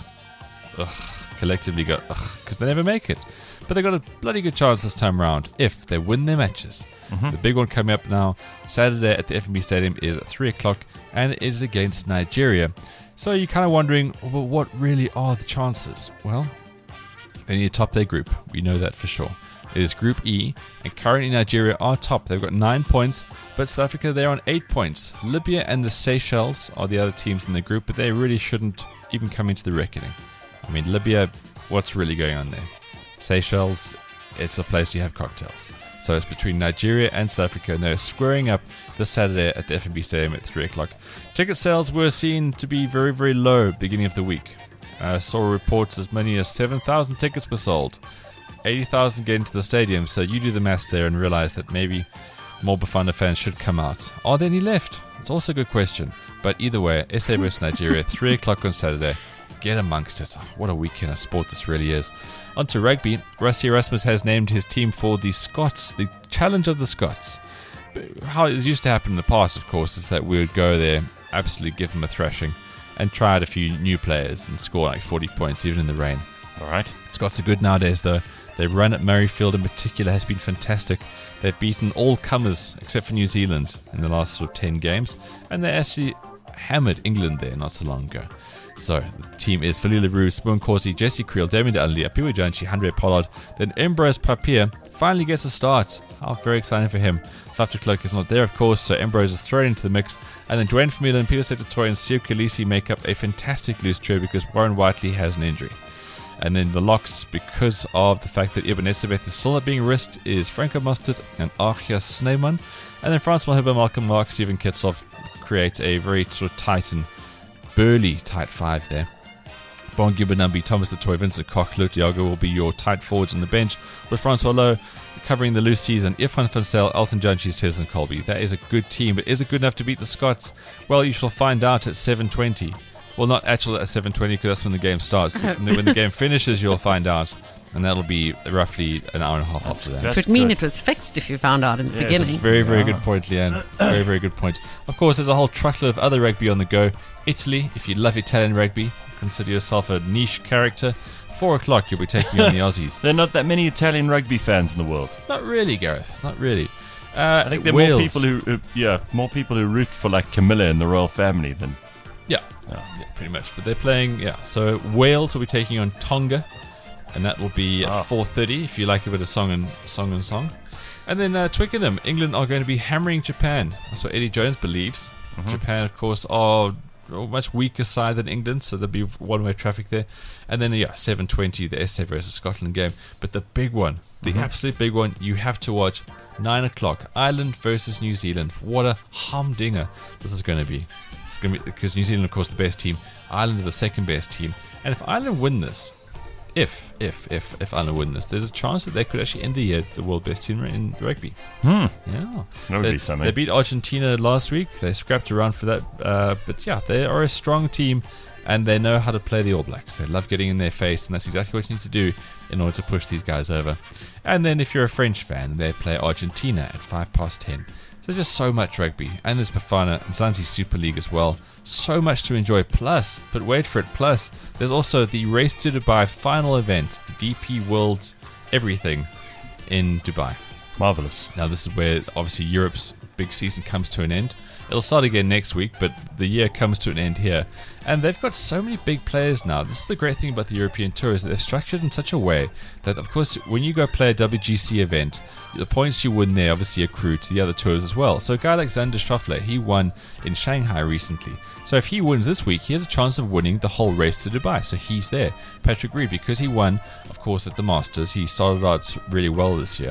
ugh, collectively go, ugh, because they never make it. But they got a bloody good chance this time around if they win their matches. Mm-hmm. The big one coming up now, Saturday at the F N B Stadium, is at three o'clock, and it is against Nigeria. So you're kind of wondering, well, what really are the chances? Well, they need to top their group. We know that for sure. It is Group E, and currently Nigeria are top. They've got nine points, but South Africa, they're on eight points. Libya and the Seychelles are the other teams in the group, but they really shouldn't even come into the reckoning. I mean, Libya, what's really going on there? Seychelles, it's a place you have cocktails. So it's between Nigeria and South Africa, and they're squaring up this Saturday at the F N B Stadium at three o'clock. Ticket sales were seen to be very, very low beginning of the week. I uh, saw reports as many as seven thousand tickets were sold. eighty thousand get into the stadium, so you do the maths there and realize that maybe more Bafana fans should come out. Are there any left? It's also a good question. But either way, S A versus Nigeria, three o'clock on Saturday. Get amongst it. What a weekend of sport this really is. On to rugby. Rassie Erasmus has named his team for the Scots, the Challenge of the Scots. How it used to happen in the past, of course, is that we would go there, absolutely give them a thrashing, and try out a few new players and score like forty points, even in the rain. All right. Scots are good nowadays, though. Their run at Murrayfield in particular has been fantastic. They've beaten all comers except for New Zealand in the last sort of ten games, and they actually hammered England there not so long ago. So the team is Philly LaRue, Spoon Corsi, Jesse Creel, Damien Dudley, Apiwa Janchi, Andre Pollard. Then Ambrose Papier finally gets a start. How very exciting for him. Faf de Klerk is not there, of course, so Ambrose is thrown into the mix. And then Dwayne Vermeulen, Peter Secretary, and Sio Khaleesi make up a fantastic loose trio because Warren Whiteley has an injury. And then the locks, because of the fact that Ibn Etzebeth is still not being risked, is Franco Mustard and Archia Sneyman. And then Franz Malherbe, Malcolm Mark, Steven Kitsoff create a very sort of tight and burly tight five there. Bongi Benambi, Thomas the Toy, Vincent Koch, Luke Diago will be your tight forwards on the bench, with Francois Lowe covering the loose season. Irfan Van Stel, Elton John, Tez and Colby. That is a good team, but is it good enough to beat the Scots? Well, you shall find out at seven twenty. Well, not actually at seven twenty because that's when the game starts. And then when the game finishes, you'll find out. And that'll be roughly an hour and a half after that. It would mean it was fixed if you found out in the Yes. beginning. Very, very good point, Leanne. Very, very good point. Of course, there's a whole truckload of other rugby on the go. Italy, if you love Italian rugby, consider yourself a niche character. Four o'clock, you'll be taking on the Aussies. There are not that many Italian rugby fans in the world. Not really, Gareth. Not really. Uh, I think there are Wales. more people who, who, yeah, more people who root for like Camilla and the royal family than. Yeah. Yeah. yeah, pretty much. But they're playing, yeah. So Wales will be taking on Tonga, and that will be at Ah. four thirty if you like a bit of song and song and song. And then uh, Twickenham, England are going to be hammering Japan. That's what Eddie Jones believes. Mm-hmm. Japan, of course, are a much weaker side than England, so there'll be one-way traffic there. And then, yeah, seven twenty, the S A versus Scotland game. But the big one, the Mm-hmm. absolute big one, you have to watch, nine o'clock, Ireland versus New Zealand. What a humdinger this is going to be. It's going to be because New Zealand, of course, the best team. Ireland are the second best team. And if Ireland win this, if, if, if, if Ireland win this, there's a chance that they could actually end the year the world best team in rugby. Hmm. Yeah. That would they, be something. They beat Argentina last week. They scrapped around for that. Uh, but yeah, they are a strong team and they know how to play the All Blacks. They love getting in their face, and that's exactly what you need to do in order to push these guys over. And then if you're a French fan, they play Argentina at five past ten. So just so much rugby. And there's Bafana and Mzansi Super League as well. So much to enjoy. Plus, but wait for it, plus, there's also the Race to Dubai final event, the D P World Everything in Dubai. Marvelous. Now, this is where obviously Europe's big season comes to an end. It'll start again next week, but the year comes to an end here. And they've got so many big players now. This is the great thing about the European Tour, is that they're structured in such a way that, of course, when you go play a W G C event, the points you win there obviously accrue to the other tours as well. So a guy like Xander Schauffele, he won in Shanghai recently. So if he wins this week, he has a chance of winning the whole race to Dubai. So he's there. Patrick Reed, because he won, of course, at the Masters, he started out really well this year.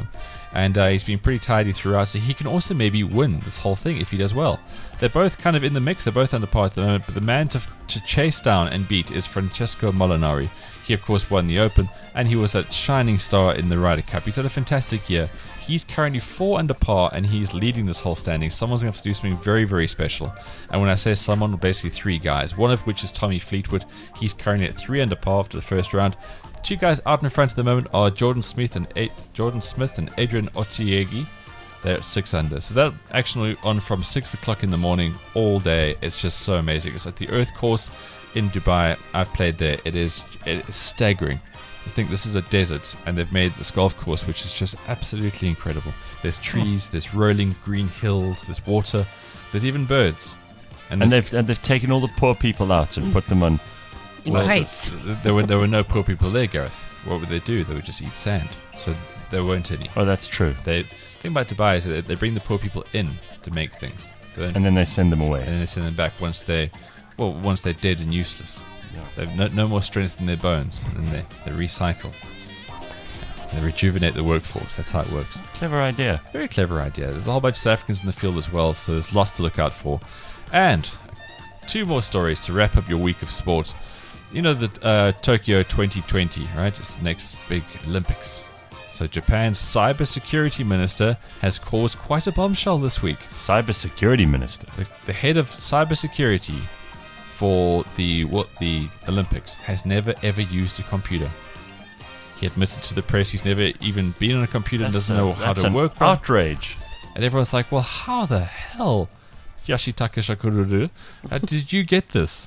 And uh, he's been pretty tidy throughout, so he can also maybe win this whole thing if he does well. They're both kind of in the mix. They're both under par at the moment, but the man to, to chase down and beat is Francesco Molinari. He, of course, won the Open, and he was that shining star in the Ryder Cup. He's had a fantastic year. He's currently four under par, and he's leading this whole standing. Someone's going to have to do something very, very special. And when I say someone, basically three guys. One of which is Tommy Fleetwood. He's currently at three under par after the first round. Two guys out in front at the moment are Jordan Smith and A- Jordan Smith and Adrian Otiegi. They're at six under. So they're actually on from six o'clock in the morning all day. It's just so amazing. It's at the Earth Course in Dubai. I've played there. It is it is staggering. I think this is a desert, and they've made this golf course, which is just absolutely incredible. There's trees, there's rolling green hills, there's water, there's even birds. And, and they've and they've taken all the poor people out and put them on. In well, crates. There were there were no poor people there, Gareth. What would they do? They would just eat sand. So there weren't any. Oh, that's true. They the thing about Dubai is that they bring the poor people in to make things, then, and then they send them away. And then they send them back once they, well, once they're dead and useless. Yeah. They've no, no more strength in their bones, and then they, they recycle. They rejuvenate the workforce. That's how it works. Clever idea. Very clever idea. There's a whole bunch of South Africans in the field as well, so there's lots to look out for. And two more stories to wrap up your week of sport. You know the uh, Tokyo twenty twenty, right? It's the next big Olympics. So Japan's cybersecurity minister has caused quite a bombshell this week. Cybersecurity minister? The, the head of cybersecurity for the what the Olympics has never ever used a computer. He admitted to the press he's never even been on a computer and doesn't a, know how to an work one. Outrage. And everyone's like, well, how the hell, Yoshitaka Shakururu, how did you get this?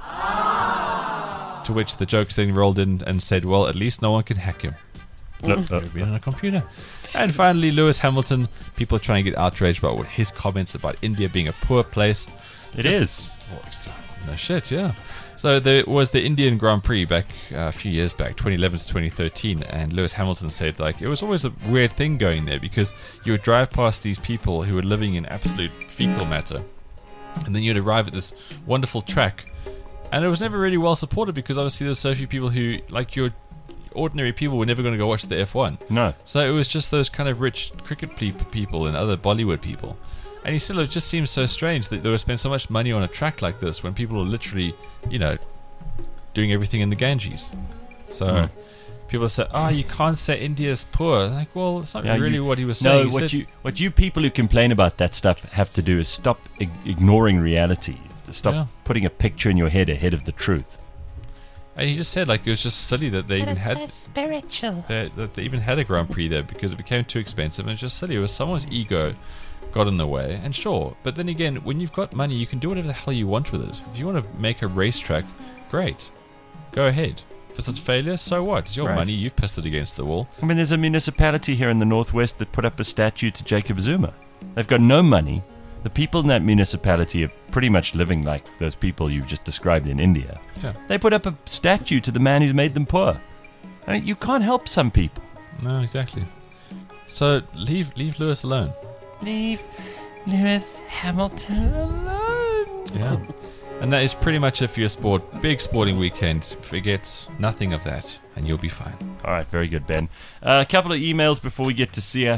To which the jokes then rolled in and said, well, at least no one can hack him. Never been on a computer. And finally, Lewis Hamilton. People are trying to get outraged about his comments about India being a poor place. It Just, is. Well, no shit, yeah. So there was the Indian Grand Prix back uh, a few years back, twenty eleven to twenty thirteen, and Lewis Hamilton said like it was always a weird thing going there because you would drive past these people who were living in absolute fecal matter, and then you'd arrive at this wonderful track, and it was never really well supported because obviously there's so few people who, like your ordinary people, were never going to go watch the F one. No. So it was just those kind of rich cricket pe- people and other Bollywood people. And he said it just seems so strange that they would spend so much money on a track like this when people are literally, you know, doing everything in the Ganges. So mm. people say, oh, you can't say India's poor. Like, well, it's not yeah, really you, what he was saying. No, he what said, you what you people who complain about that stuff have to do is stop ig- ignoring reality. Stop yeah. putting a picture in your head ahead of the truth. And he just said, like, it was just silly that they But even it's had so spiritual. they, that they even had a Grand Prix there because it became too expensive, and it's just silly. It was someone's ego got in the way, and sure, but then again, when you've got money, you can do whatever the hell you want with it. If you want to make a racetrack, great, go ahead. If it's a failure, so what? It's your Right. money. You've pissed it against the wall. I mean, there's a municipality here in the northwest that put up a statue to Jacob Zuma. They've got no money. The people in that municipality are pretty much living like those people you've just described in India. Yeah. They put up a statue to the man who's made them poor. I mean, you can't help some people. No, exactly. So leave leave Lewis alone. Leave Lewis Hamilton alone. Yeah. And that is pretty much it for your sport. Big sporting weekend. Forget nothing of that, and you'll be fine. All right, very good, Ben. Uh, a couple of emails before we get to Sia.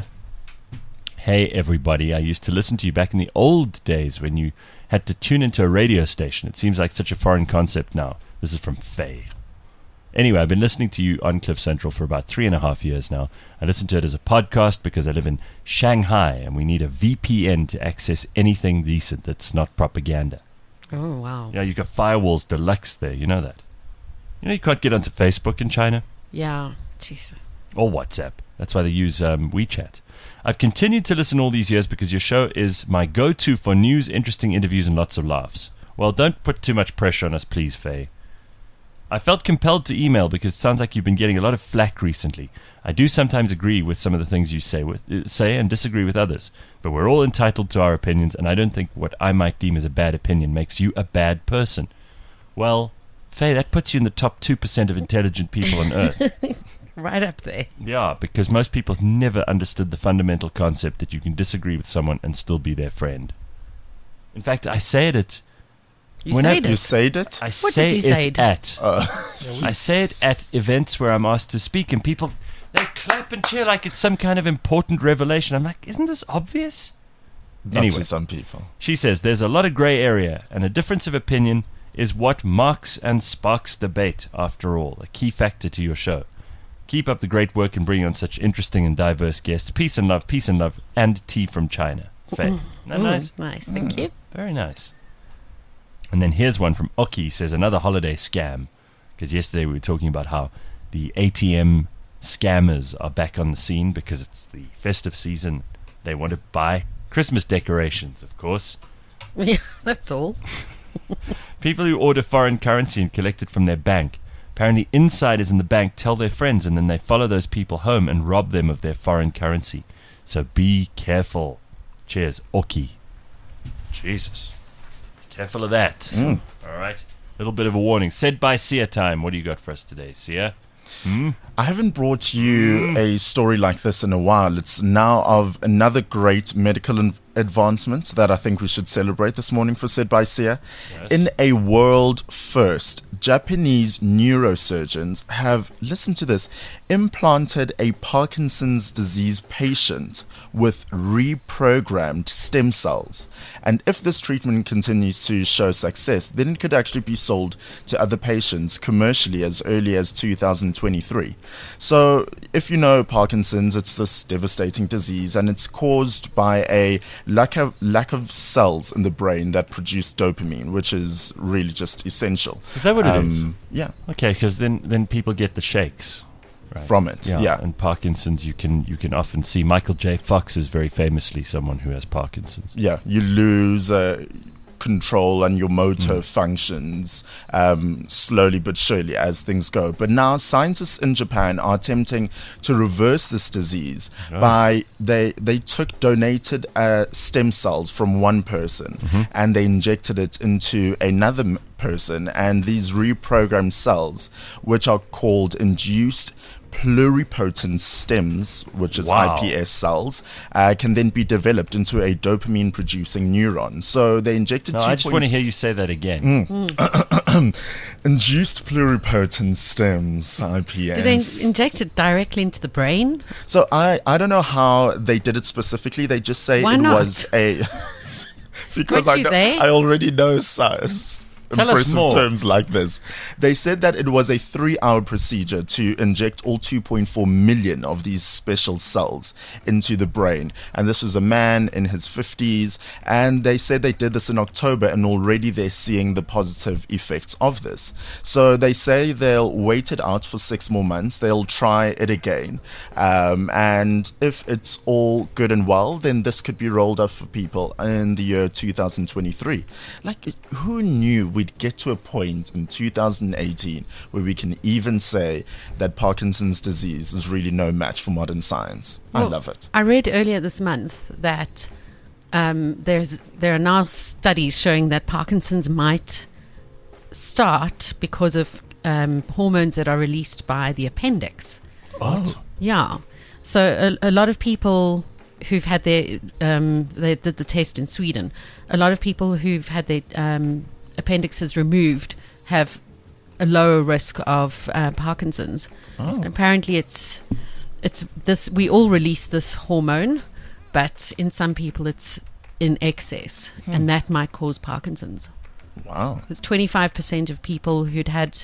Hey, everybody. I used to listen to you back in the old days when you had to tune into a radio station. It seems like such a foreign concept now. This is from Faye. Anyway, I've been listening to you on Cliff Central for about three and a half years now. I listen to it as a podcast because I live in Shanghai and we need a V P N to access anything decent that's not propaganda. Oh, wow. Yeah, you've got firewalls deluxe there. You know that. You know you can't get onto Facebook in China? Yeah. Jeez. Or WhatsApp. That's why they use um, WeChat. I've continued to listen all these years because your show is my go-to for news, interesting interviews, and lots of laughs. Well, don't put too much pressure on us, please, Faye. I felt compelled to email because it sounds like you've been getting a lot of flack recently. I do sometimes agree with some of the things you say, with, uh, say and disagree with others, but we're all entitled to our opinions, and I don't think what I might deem as a bad opinion makes you a bad person. Well, Faye, that puts you in the top two percent of intelligent people on Earth. Right up there. Yeah, because most people have never understood the fundamental concept that you can disagree with someone and still be their friend. In fact, I say it at... You when said I, it. You said it? I What say did you say it it? at... Uh, I say it at events where I'm asked to speak, and people... They clap and cheer like it's some kind of important revelation. I'm like, isn't this obvious? Not Anyway. to some people. She says there's a lot of grey area, and a difference of opinion is what marks and sparks debate, after all, a key factor to your show. Keep up the great work and bring on such interesting and diverse guests. Peace and love, peace and love, and tea from China. Faye. Isn't that Ooh, nice? Nice, thank you. Very nice. And then here's one from Oki, says another holiday scam. Because yesterday we were talking about how the A T M scammers are back on the scene because it's the festive season. They want to buy Christmas decorations, of course. Yeah, that's all. People who order foreign currency and collect it from their bank. Apparently insiders in the bank tell their friends and then they follow those people home and rob them of their foreign currency. So be careful. Cheers, Oki. Jesus. Be careful of that. Mm. All right. Little bit of a warning. Said by Sia time. What do you got for us today, Sia? Hmm? I haven't brought you a story like this in a while. It's now of another great medical in- advancement that I think we should celebrate this morning for Said by Sia. Yes. In a world first, Japanese neurosurgeons have, listen to this, implanted a Parkinson's disease patient with reprogrammed stem cells. And if this treatment continues to show success, then it could actually be sold to other patients commercially as early as two thousand twenty-three. So if you know Parkinson's, it's this devastating disease and it's caused by a lack of, lack of cells in the brain that produce dopamine, which is really just essential. Is that what it is? Yeah, Okay, because then, then people get the shakes. Right. from it. Yeah, Yeah. and Parkinson's you can you can often see. Michael J. Fox is very famously someone who has Parkinson's. Yeah, you lose uh, control and your motor functions um, slowly but surely as things go. But now scientists in Japan are attempting to reverse this disease Oh. by they they took donated uh, stem cells from one person and they injected it into another m- person, and these reprogrammed cells, which are called induced pluripotent stems, which is Wow. I P S cells, uh, can then be developed into a dopamine producing neuron. So they injected No, two I just want to hear you say that again. induced pluripotent stems, I P S. Do they inject it directly into the brain? So I, I don't know how they did it specifically. They just say Why it not? was a because Would I you know, they? I already know science. Tell us Impressive more. terms like this. They said that it was a three-hour procedure to inject all two point four million of these special cells into the brain. And this was a man in his fifties. And they said they did this in October, and already they're seeing the positive effects of this. So they say they'll wait it out for six more months. They'll try it again. Um, and if it's all good and well, then this could be rolled up for people in the year two thousand twenty-three. Like, who knew we'd get to a point in two thousand eighteen where we can even say that Parkinson's disease is really no match for modern science? I Well, love it. I read earlier this month that um, there's there are now studies showing that Parkinson's might start because of um, hormones that are released by the appendix. Oh. Yeah. So a, a lot of people who've had their um, they did the test in Sweden. A lot of people who've had their um, appendixes removed have a lower risk of uh, Parkinson's. Oh. And apparently, it's it's this. We all release this hormone, but in some people, it's in excess, and that might cause Parkinson's. Wow. There's twenty-five percent of people who'd had,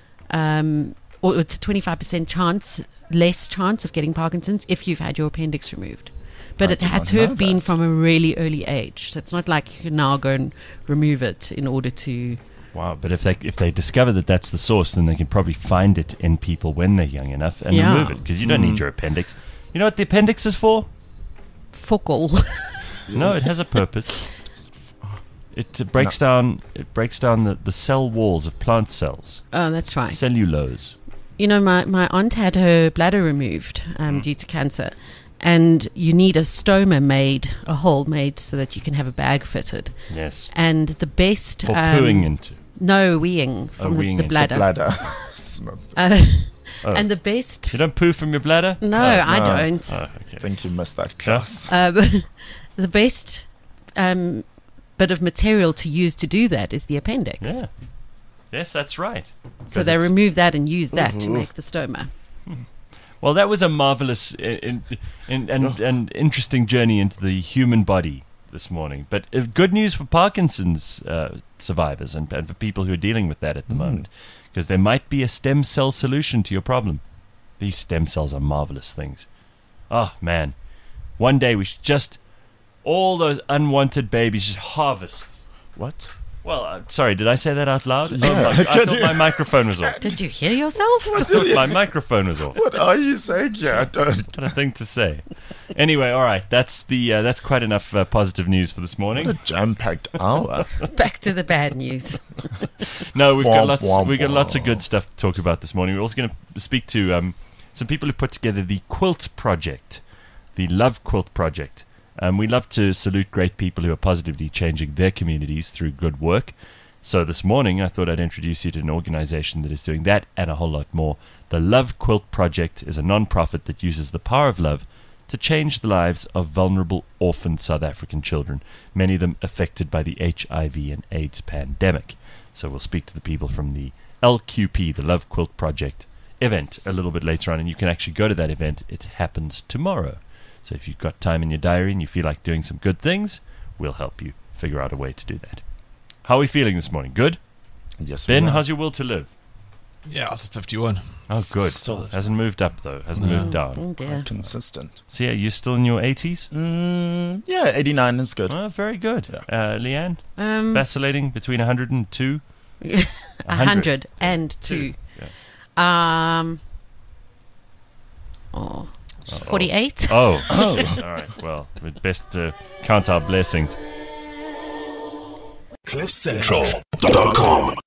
um, or it's a twenty-five percent chance, less chance of getting Parkinson's if you've had your appendix removed. But I it did had not to know have been that. from a really early age. So it's not like you can now go and remove it in order to. Wow, but if they if they discover that that's the source, then they can probably find it in people when they're young enough and Yeah. remove it, because you don't need your appendix. You know what the appendix is for? Focal. No, it has a purpose. It uh, breaks down it breaks down the, the cell walls of plant cells. Oh, that's right. Cellulose. You know, my, my aunt had her bladder removed um, due to cancer, and you need a stoma made, a hole made, so that you can have a bag fitted. Yes. And the best. For um, pooing into. No, weeing from the- weeing the, into bladder. Bladder. It's not- Uh, Oh. And the best. You don't poo from your bladder? No, Oh. I no. don't. Oh, I okay. think you missed that class. Um, the best um, bit of material to use to do that is the appendix. Yeah. Yes, that's right. So 'Cause they it's- remove that and use that to Ooh. make the stoma. Well, Well, that was a marvelous in, in, and, and interesting journey into the human body this morning. But uh, good news for Parkinson's uh, survivors and, and for people who are dealing with that at the mm. moment, because there might be a stem cell solution to your problem. These stem cells are marvelous things. Oh, man. One day we should just, all those unwanted babies, just harvest. What? Well, uh, sorry, did I say that out loud? Yeah. Oh, my, I thought my microphone was off. Did you hear yourself? I thought my microphone was off. What are you saying? Yeah, I don't. What a thing to say. Anyway, all right, that's the uh, that's quite enough uh, positive news for this morning. What a jam-packed hour. Back to the bad news. No, we've got Womp, lots. womp, We've got lots of womp. good stuff to talk about this morning. We're also going to speak to um, some people who put together the Quilt Project, the Love Quilt Project. Um, we love to salute great people who are positively changing their communities through good work. So this morning, I thought I'd introduce you to an organization that is doing that and a whole lot more. The Love Quilt Project is a non-profit that uses the power of love to change the lives of vulnerable orphan South African children, many of them affected by the H I V and AIDS pandemic. So we'll speak to the people from the L Q P, the Love Quilt Project event, a little bit later on, and you can actually go to that event. It happens tomorrow. So if you've got time in your diary and you feel like doing some good things, we'll help you figure out a way to do that. How are we feeling this morning? Good? Yes, Ben, we are. how's your will to live? Yeah, I was at fifty-one. Oh, good. Still- Hasn't moved up, though. Hasn't moved down. Oh dear. consistent. So, yeah, you're still in your eighties? Mm, yeah, eighty-nine is good. Oh, very good. Yeah. Uh, Leanne? Um, Vacillating between one hundred and two? a hundred and two. Um. Oh. Forty-eight. Oh. oh. All right. Well, we'd best uh, count our blessings. cliff central dot com